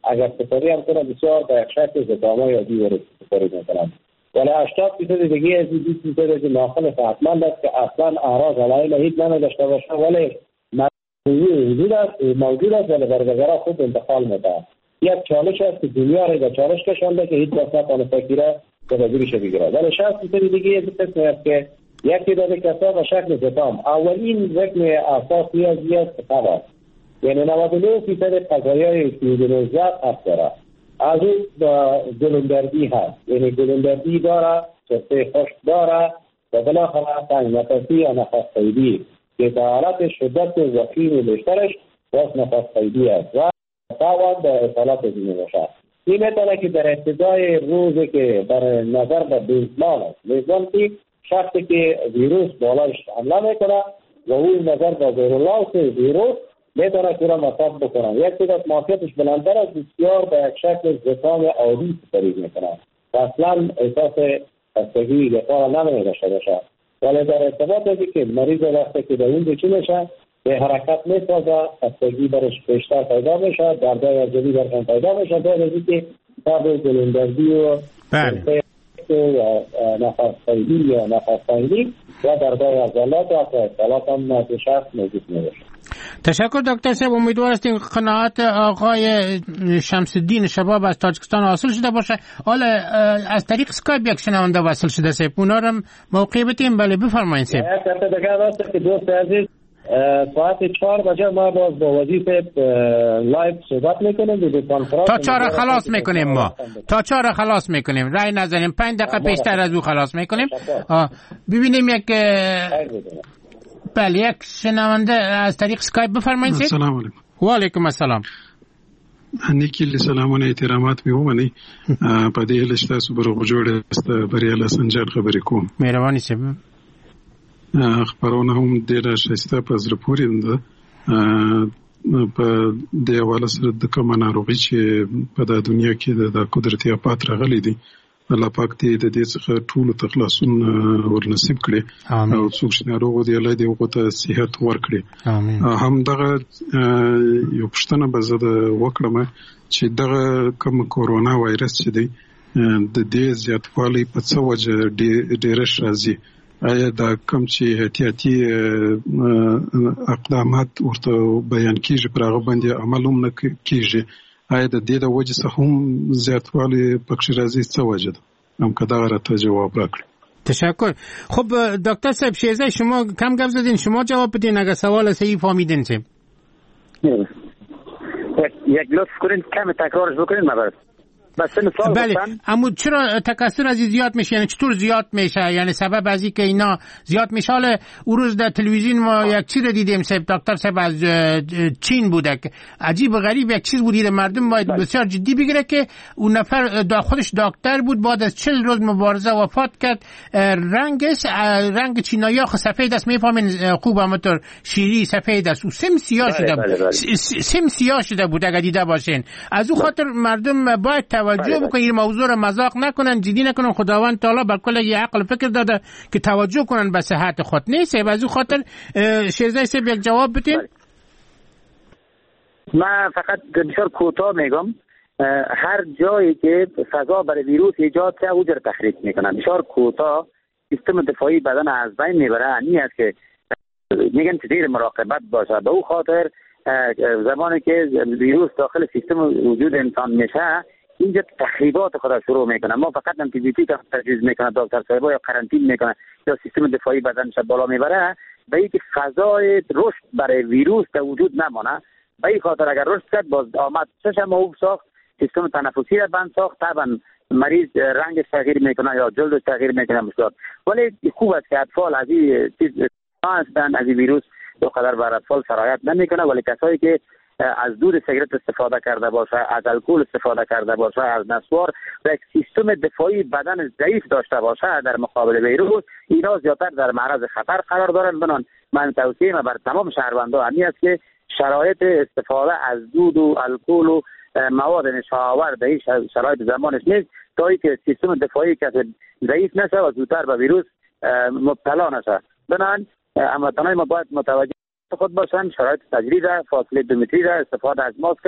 اگر سپاری هم کنه بسیار به یک شکل زکامای عادی وارد سپاری میکنند. ولی هشتاد فیصد دیگه از این بیست فیصد که ناخن صحتمند است که اصلا اعراض علائم هیچ نداشته باشه ولی موجود است موجود است ولی برگرا خوب انتقال میده. یک چالش است که دنیا را به چالش کشانده که هیچ کس نتونه فکر تدبیرش بگیره. ولی شصت فیصد دیگه از قسم است که یک تعداد کسا به شکل زکام. اولین رقم اساسی از است خبر، یعنی نود و نه فیصد قضایای کووید اف داره. از اون گلوندردی هست، یعنی گلوندردی داره، چسته خشک داره و بالاخره تنگ نفسی یا نفس قیدی که در حالت شدت وخیم بیشترش باز نفس قیدی است و تاوان به اصالت زمین باشه. این میتونه که در ابتدای روزی که در نظر به بیزمان است، بیزمان که شخصی که ویروس بالاش حمله میکنه و اون نظر به ویرولاس ویروس میتونه که را مصاب بکنن. یک تعداد ماهیتش بلندتر از بسیار به یک شکل زکام عادی سپری میکنن و اصلا احساس خستگی دفاع نمی داشته باشه. ولی در ارتباط ازی که مریض وقتی که در اون چی میشه به حرکت میسازه، خستگی برش بیشتر پیدا میشه، دردهای عضوی برشان پیدا میشه، در ازی که تب گلوندردی و و نفس قیدی یا نفس تنگی و دردهای عضلات و اختلالات هم نزد شخص موجود میشه. تشکر دکتر صاحب. امیدوار هستیم قناعت آقای شمس الدین شباب از تاجیکستان حاصل شده باشه. حالا از طریق اسکایپ یک شنونده وصل شده صاحب، اونا رو موقع بتیم. بله بفرمایید صاحب. یک دفعه دیگه راست که دوست عزیز ساعت چهار بجه ما باز با وظیفه لایو صحبت میکنیم دو کنفرانس تا چهار خلاص میکنیم. ما تا چهار خلاص میکنیم، رای نزنیم، پنج دقیقه پیشتر از او خلاص میکنیم. ببینیم یک بله یک شنونده از طریق اسکایپ بفرمایید. السلام علیکم. و علیکم السلام. نیکی سلامونه احترامات می ومني په دې هله تاسو برغه جوړه است بریاله سنجار خبرې کوم. مهرباني صاحب. خبرونه هم ډیره شایسته په زړه پورې ده. په دې حواله سره د کوم ناروغي چې په د دنیا کې د قدرتي آفات راغلي دي، الله پاک دې د دې څخه ټول تخلاصون ورنصیب کړي او څوک چې ناروغ دي الله دې هغه ته صحت ورکړي. هم دغه یو پښتنه به زه وکړم چې دغه کوم کورونا وایرس چې دی د دې زیاتوالی په څه وجه ډېرش راځي؟ آیا دا کوم چې احتیاطي اقدامات ورته بیان کیږي پر هغه باندې عمل هم نه کیږي؟ آیا د دې د وجه څخه هم زیاتوالی پکې راځي څه وجه ده؟ هم که دغه راته جواب راکړي. تشکر. خب دکتر صاحب شیرزه شما کم گپ زدین، شما جواب بدین اگر سوال صحیح فهمیدین. صاحب یک لطف کنین کم تکرارش بکنین مبارک. بله، اما چرا تکثر از زیاد میشه؟ یعنی چطور زیاد میشه؟ یعنی سبب از این که اینا زیاد میشه. حالا اون روز در تلویزیون ما یک چیز دیدیم صاحب، دکتر صاحب از چین بوده که عجیب و غریب یک چیز بودید، مردم باید بسیار جدی بگیره که اون نفر دا خودش دکتر بود، بعد از چهل روز مبارزه وفات کرد. رنگش رنگ چینایی ها سفید است، میفهمین خوب همونطور شیری سفید است و سم سیاه شده بود. سم سیاه شده بود اگر دیده باشین. از اون خاطر مردم باید توجه بکنن، این موضوع رو مذاق نکنن، جدی نکنن. خداوند تعالی بر کل یه عقل فکر داده که توجه کنن به صحت خود. نیست از اون خاطر شیرزای صاحب یک جواب بدین. من فقط بسیار کوتاه میگم، هر جایی که فضا برای ویروس ایجاد شه اوجر تخریب میکنن. بسیار کوتاه سیستم دفاعی بدن از بین میبره. این است که میگن که زیر مراقبت باشه. به اون خاطر زمانی که ویروس داخل سیستم وجود انسان میشه اینجا تخریبات خود شروع میکنه. ما فقط آنتی بیوتیک تجویز میکنه دکتر صاحب یا قرنطین میکنه یا سیستم دفاعی بدنش بالا میبره به اینکه فضای رشد برای ویروس در وجود نمانه. به این خاطر اگر رشد کرد باز آمد چش موب ساخت، سیستم تنفسی را بند ساخت، طبعا مریض رنگش تغییر میکنه یا جلدش تغییر میکنه مشکلات. ولی خوب است که اطفال از این چیز هستن، از این ویروس دو قدر بر اطفال سرایت نمیکنه. ولی کسایی که از دود سیگرت استفاده کرده باشه، از الکل استفاده کرده باشه، از نسوار و یک سیستم دفاعی بدن ضعیف داشته باشه در مقابل ویروس، اینا زیادتر در معرض خطر قرار دارن. بنان من توصیه ما بر تمام شهروندان همی است که شرایط استفاده از دود و الکل و مواد نشاور در این شرایط زمانش نیست تا اینکه سیستم دفاعی که ضعیف نشه و زودتر به ویروس مبتلا نشه. بنان هموطنان ما باید متوجه خود باشن، شرایط تجرید، فاصله دو متری را، استفاده از ماسک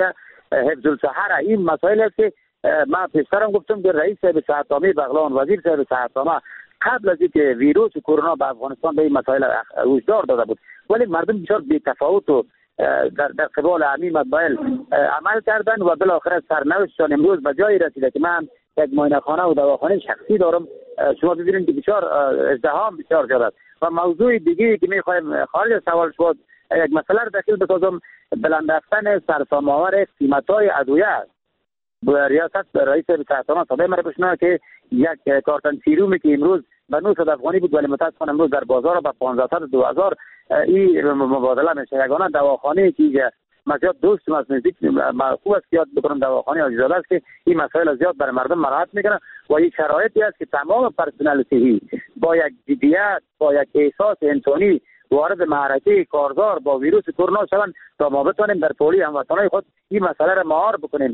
حفظ الصحه. این مسائل است که من پیشترم گفتم که رئیس صاحب صحت عامه بغلان، وزیر صاحب صحت عامه قبل از اینکه ویروس کرونا به افغانستان به این مسائل هشدار داده بود، ولی مردم بسیار بی‌تفاوت و در در قبال همین مسائل عمل کردن و بالاخره سرنوشتشان امروز به جایی رسیده که من یک معاینه خانه و دواخانه شخصی دارم. شما ببینید که بسیار ازدحام بسیار زیاد است. و موضوع دیگه که میخوایم خارج از سوال شد، یک مسئله را داخل بسازم، بلند رفتن سرسام‌آور قیمت‌های ادویه است. ریاست رئیس صحت صدای مرا بشنوه که یک کارتن سیرومی که امروز به نوصد افغانی بود ولی متاسفانه امروز در بازار به پانزده دو هزار این مبادله میشه. یگانه دواخانه که من زیاد دوستم از نزدیک خوب است که یاد بکنم دواخانه عزیزاده است که این مسائل زیاد برای مردم مراعات میکنه و این شرایطی است که تمام پرسنل صحی با یک جدیت، با یک احساس انسانی وارد معرکه کارزار با ویروس کرونا شوند تا ما بتوانیم در پولی هموطنان خود این مسئله را مهار بکنیم.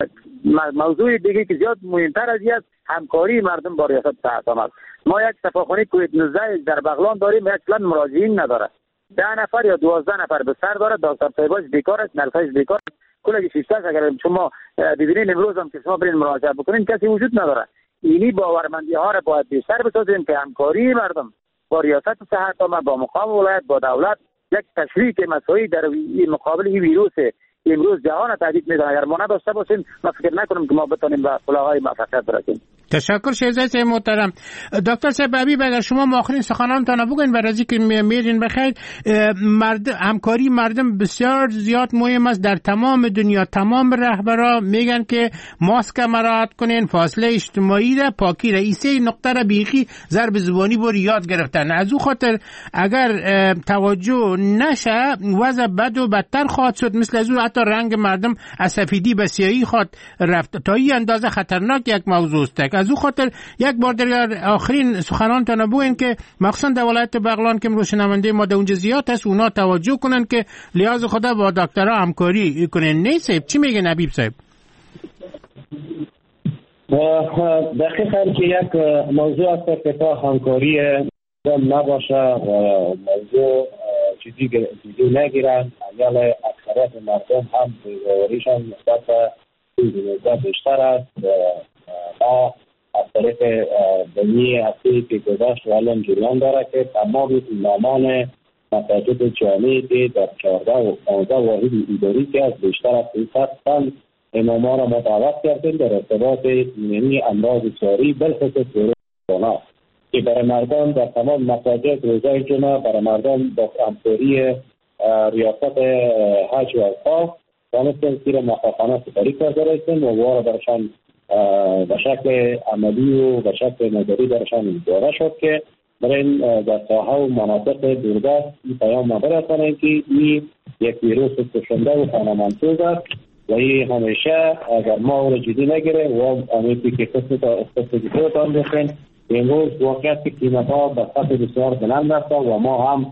موضوع دیگه که زیاد مهمتر از این است همکاری مردم با ریاست صحت عامه است. ما یک شفاخانه کووید نوزده در بغلان داریم، اصلا مراجعین نداره، ده نفر یا دوازده نفر به سر داره، دکتر صاحباش بیکار است، نرسش بیکار است، کلی شیشتاش اگر شما ببینید امروز هم که شما برین مراجعه بکنین کسی وجود نداره. اینی باورمندی ها را باید بیشتر بسازیم که همکاری مردم با ریاست صحت عامه، با مقام ولایت، با دولت یک تشریک مساعی در مقابل این ویروس امروز جهان تهدید می‌کنه. اگر ما نداشته باشیم ما فکر نکنم که ما بتونیم به کلاهای موفقیت برسیم. تشکر شهزاد محترم. دکتر صاحب حبیب اگر شما آخرین سخنانتان بگین برای از اینکه میرین بخیر، مرد همکاری مردم بسیار زیاد مهم است در تمام دنیا. تمام رهبران میگن که ماسک مراعات کنین، فاصله اجتماعی را، پاکی را. این سه نقطه را بیخی ضرب زبانی بر یاد گرفتن. از او خاطر اگر توجه نشه وضع بد و بدتر خواهد شد. مثل از او حتی رنگ مردم از سفیدی به سیاهی خواهد رفت. تا این اندازه خطرناک یک موضوع است. از او خاطر یک بار در آخرین سخنانتان بگوین که مخصوصا در ولایت بغلان که شنونده ما در اونجا زیاد است اونا توجه کنن که لحاظ خدا با دکترها همکاری کنن. نه صاحب چی میگن حبیب صاحب؟ دقیقاً که یک موضوع است که تا همکاری نباشه و موضوع جدی جدی نگیرن، یعنی اکثریت مردم هم بی‌باوریشان نسبت به بیشتر است. ما از طریق بنی هستی که گذاشت و الان جریان داره که تمام امامان مساجد جامعی که در چهارده و پانزده واحد اداری که از بیشتر از سیصد تن اماما را مدعوت کردیم در ارتباط یعنی امراض ساری بالخصوص کرونا که برای مردم در تمام مساجد روزهای جمعه برای مردم با همکاری ریاست حج و اوقاف دانستیم که مخافانه سپاری کرده رایستیم و وارا برشان به شکل عملی و به شکل نظری درشان داره شد که برای در ساحه و مناطق دوردست این پیام برسانیم که این یک ویروس کشنده و خانمانسوز است و این همیشه اگر ما او را جدی نگیره و امیدی که قسمت استفاده بخین امروز واقعیت که قیمت ها به سطح بسیار بلند است و ما هم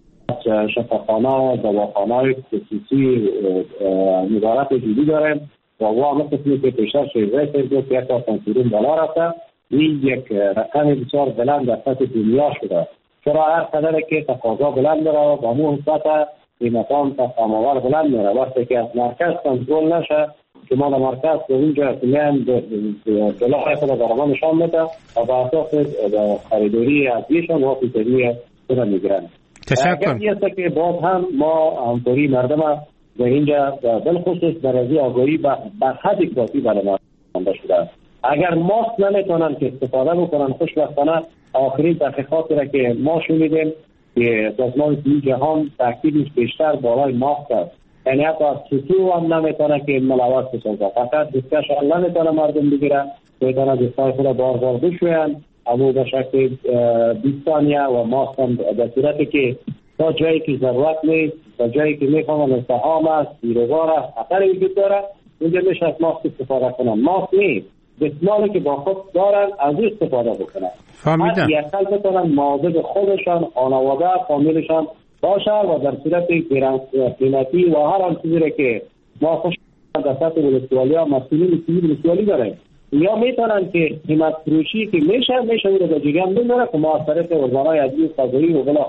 شفاخانه دواخانه خصوصی نظارت جدی داریم و وا مثل که پیشتر شیزه سرگو که یک سانسورون بالا رفته این یک رقم بسیار بلند در سطح دنیا شده. چرا هر قدر که تقاضا بلند داره و با مو سطح قیمتان تفاهم‌آور بلند داره وقتی که از مرکز کنترل نشه که ما در مرکز به اونجا اطمینان جلوی خود درمان نشان میده و به اساس خریداری ازیشان و فیصدی خود میگیرن. تشکر. اگر است که باز هم ما همکاری مردم در اینجا بالخصوص در از آگاهی بر حد کافی برای مردم شده. اگر ماسک نمیتونن که استفاده بکنن خوشبختانه آخرین تحقیقاتی را که ما شنیدیم که سازمان صحت جهان تاکیدش بیشتر بالای ماسک است. یعنی حتی از سوسو هم نمیتونه که ملاوات بسازه. فقط دستکش هم نمیتونه مردم بگیره میتونه دستای خود بار بار بشوین اما به شکل بیست ثانیه و ماسک هم در صورتی که تا جایی که ضرورت نیست تا جایی که میفهمن استحام است بیروزار است خطر وجود داره اونجا میشه از ماسک استفاده کنن. ماسک نیست دستمالی که با خود دارن از این استفاده بکنن. فهمیدم. هر یکل بتونن مواظب خودشان خانواده فامیلشان باشه و در صورت قیمتی و هر آن چیزی که ما خوش در سطح ولسوالی ها مسئولین سیویل ولسوالی داریم یا میتونن که قیمت فروشی که میشه میشه رو به جریان بنداره که ما از طریق وزارای عدلی و قضایی و بالاخره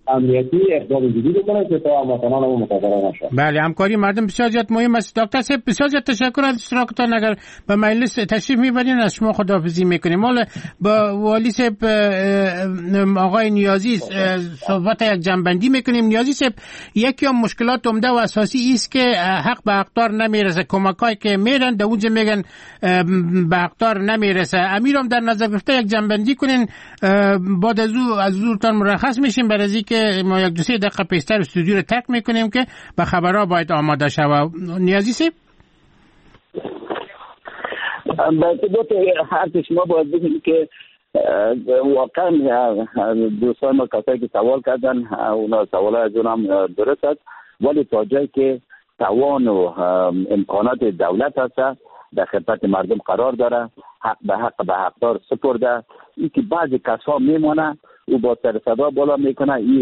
امنیتی اقدام جدی بکنه که تا هموطنان ما متضرر نشن. بله، همکاری مردم بسیار زیاد مهم است. دکتر صاحب بسیار زیاد تشکر از اشتراکتان. اگر به مجلس تشریف میبرین از شما خداحافظی میکنیم. حالا با والی صاحب آقای نیازی صحبت یک جنبندی میکنیم. نیازی صاحب، یکی از مشکلات عمده و اساسی است که حق به حقدار نمیرسه. کمکایی که میرن در اونجا میگن به حقدار نمیرسه. امیرم در نظر گرفته یک جنبندی کنین، بعد از او از زورتان مرخص میشیم برای از که ما یک دو سه دقیقه پیشتر استودیو رو ترک میکنیم که به خبرها باید آماده شود. نیازی صاحب به ارتباط حرف شما باید بگیم که واقعا دوستان ما کسایی که سوال کردن اونا سوالای از اونم درست است، ولی تا جایی که توان و امکانات دولت هست در خدمت مردم قرار داره، حق به حق به حقدار سپرده. این که بعضی کسا میمونه او با سر صدا بالا میکنه، این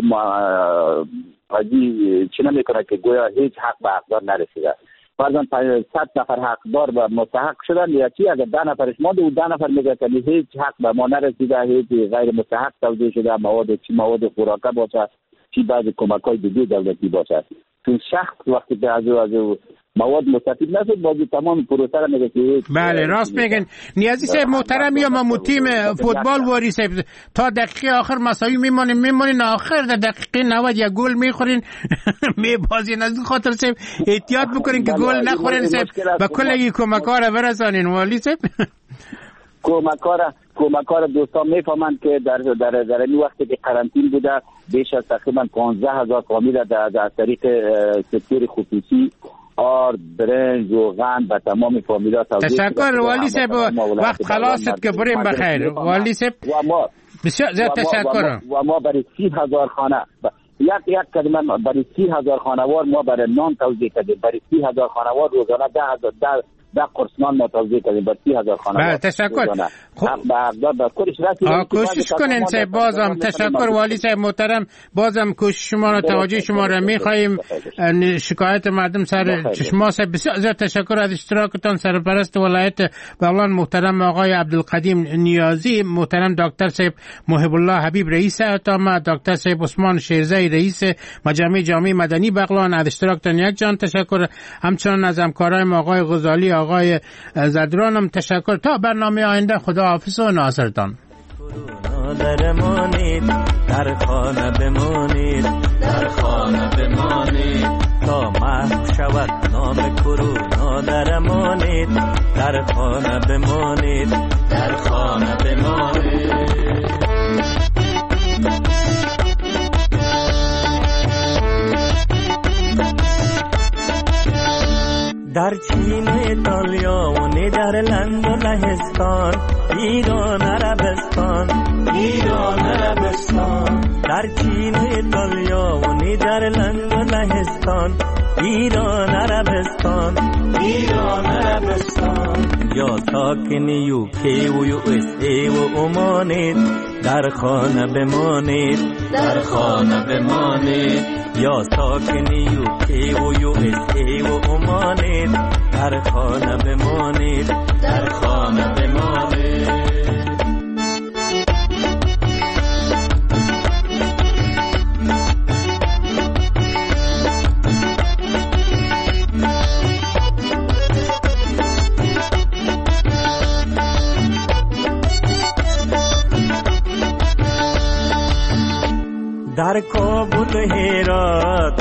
قضیه چی نمیکنه که گویا هیچ حق به حقدار نرسیده. فرضاً صد نفر حقدار و مستحق شدن، یا چی اگر ده نفرش مانده و ده نفر میگه که هیچ حق به ما نرسیده، هیچ غیر مستحق توزیع شده، مواد چی مواد خوراکه باشه، چی بعضی کمک‌های دیگه دولتی باشه. چون شخص وقتی که از از مواد مستفید نشد بازی تمام پروسه را میگه که بله راست میگن. نیازی صاحب محترم، یا ما تیم فوتبال واری صاحب تا دقیقه آخر مساوی میمونیم میمونین، آخر در دقیقه نود یا گل میخورین میبازین. از این خاطر صاحب احتیاط بکنین که گل نخورین صاحب، با کل کمک‌ها را برسانین. والی صاحب کمک‌ها کمک‌ها دوستان میفهمند که در در در این وقتی که قرنطین بوده بیش از تقریبا پانزده هزار فامیل در در طریق سکتور خصوصی آرد، برنج و غن به تمام فامیل‌ها توزیع شده. تشکر والی صاحب، وقت خلاصت که بریم بخیر. والی صاحب بسیار زیاد تشکر. و ما برای سی هزار خانه یک یک کلمه برای سی هزار خانوار ما برای نان توزیع کردیم. برای سی هزار خانوار روزانه ده هزار ده ده قرص نان ما توزیع کردیم برای سی هزار خانوار. بله تشکر. خب کوشش کنین صاحب. بازم تشکر والی صاحب محترم، بازم کوشش شما را توجه شما را میخواهیم. شکایت مردم سر چشما صاحب بسیار زیاد تشکر از اشتراکتان. سرپرست ولایت بغلان محترم آقای عبدالقدیم نیازی، محترم دکتر صاحب محب الله حبیب رئیس اتامه، دکتر صاحب عثمان شیرزی رئیس مجمع جامعه مدنی بغلان. از اشتراکتان یک جان تشکر. همچنان از همکارای آقای غزالی، آقای زدرانم تشکر. تا برنامه آینده خدا حافظ و ناصرتان. درمانید در خانه بمانید، در خانه بمانید تا محو شود نام کرونا. درمانید در خانه بمانید، در خانه بمانید. در چین، ایتالیا و نیدرلند و لهستان، ایران، عربستان، ایران، عربستان. در چین، ایتالیا و نیدرلند و لهستان، ایران، عربستان، ایران، عربستان. یا ساکن یوکی و یو اس ای و عمانید، در خانه بمانید، در خانه بمانید. یا ساکن یوکی و یو اس ای و عمانید، در خانه بمانید، در خانه بمانید. در کابل هرات،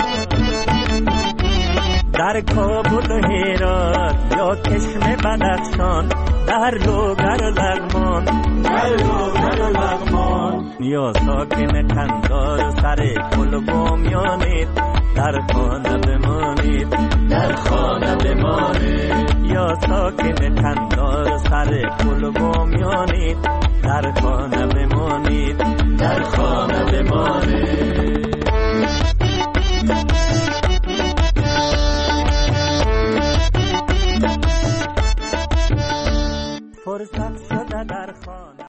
در کابل هرات یا چشم بدخشان، در لوگر لغمان، در لوگر لغمان. یا ساکن قندار سر پل بامیانید، در خانه بمانید، در خانه بمانید. یا ساکن قندار سر پل بامیانید، در خانه بمانید، در خانه بمانید. فرصت شده در خانه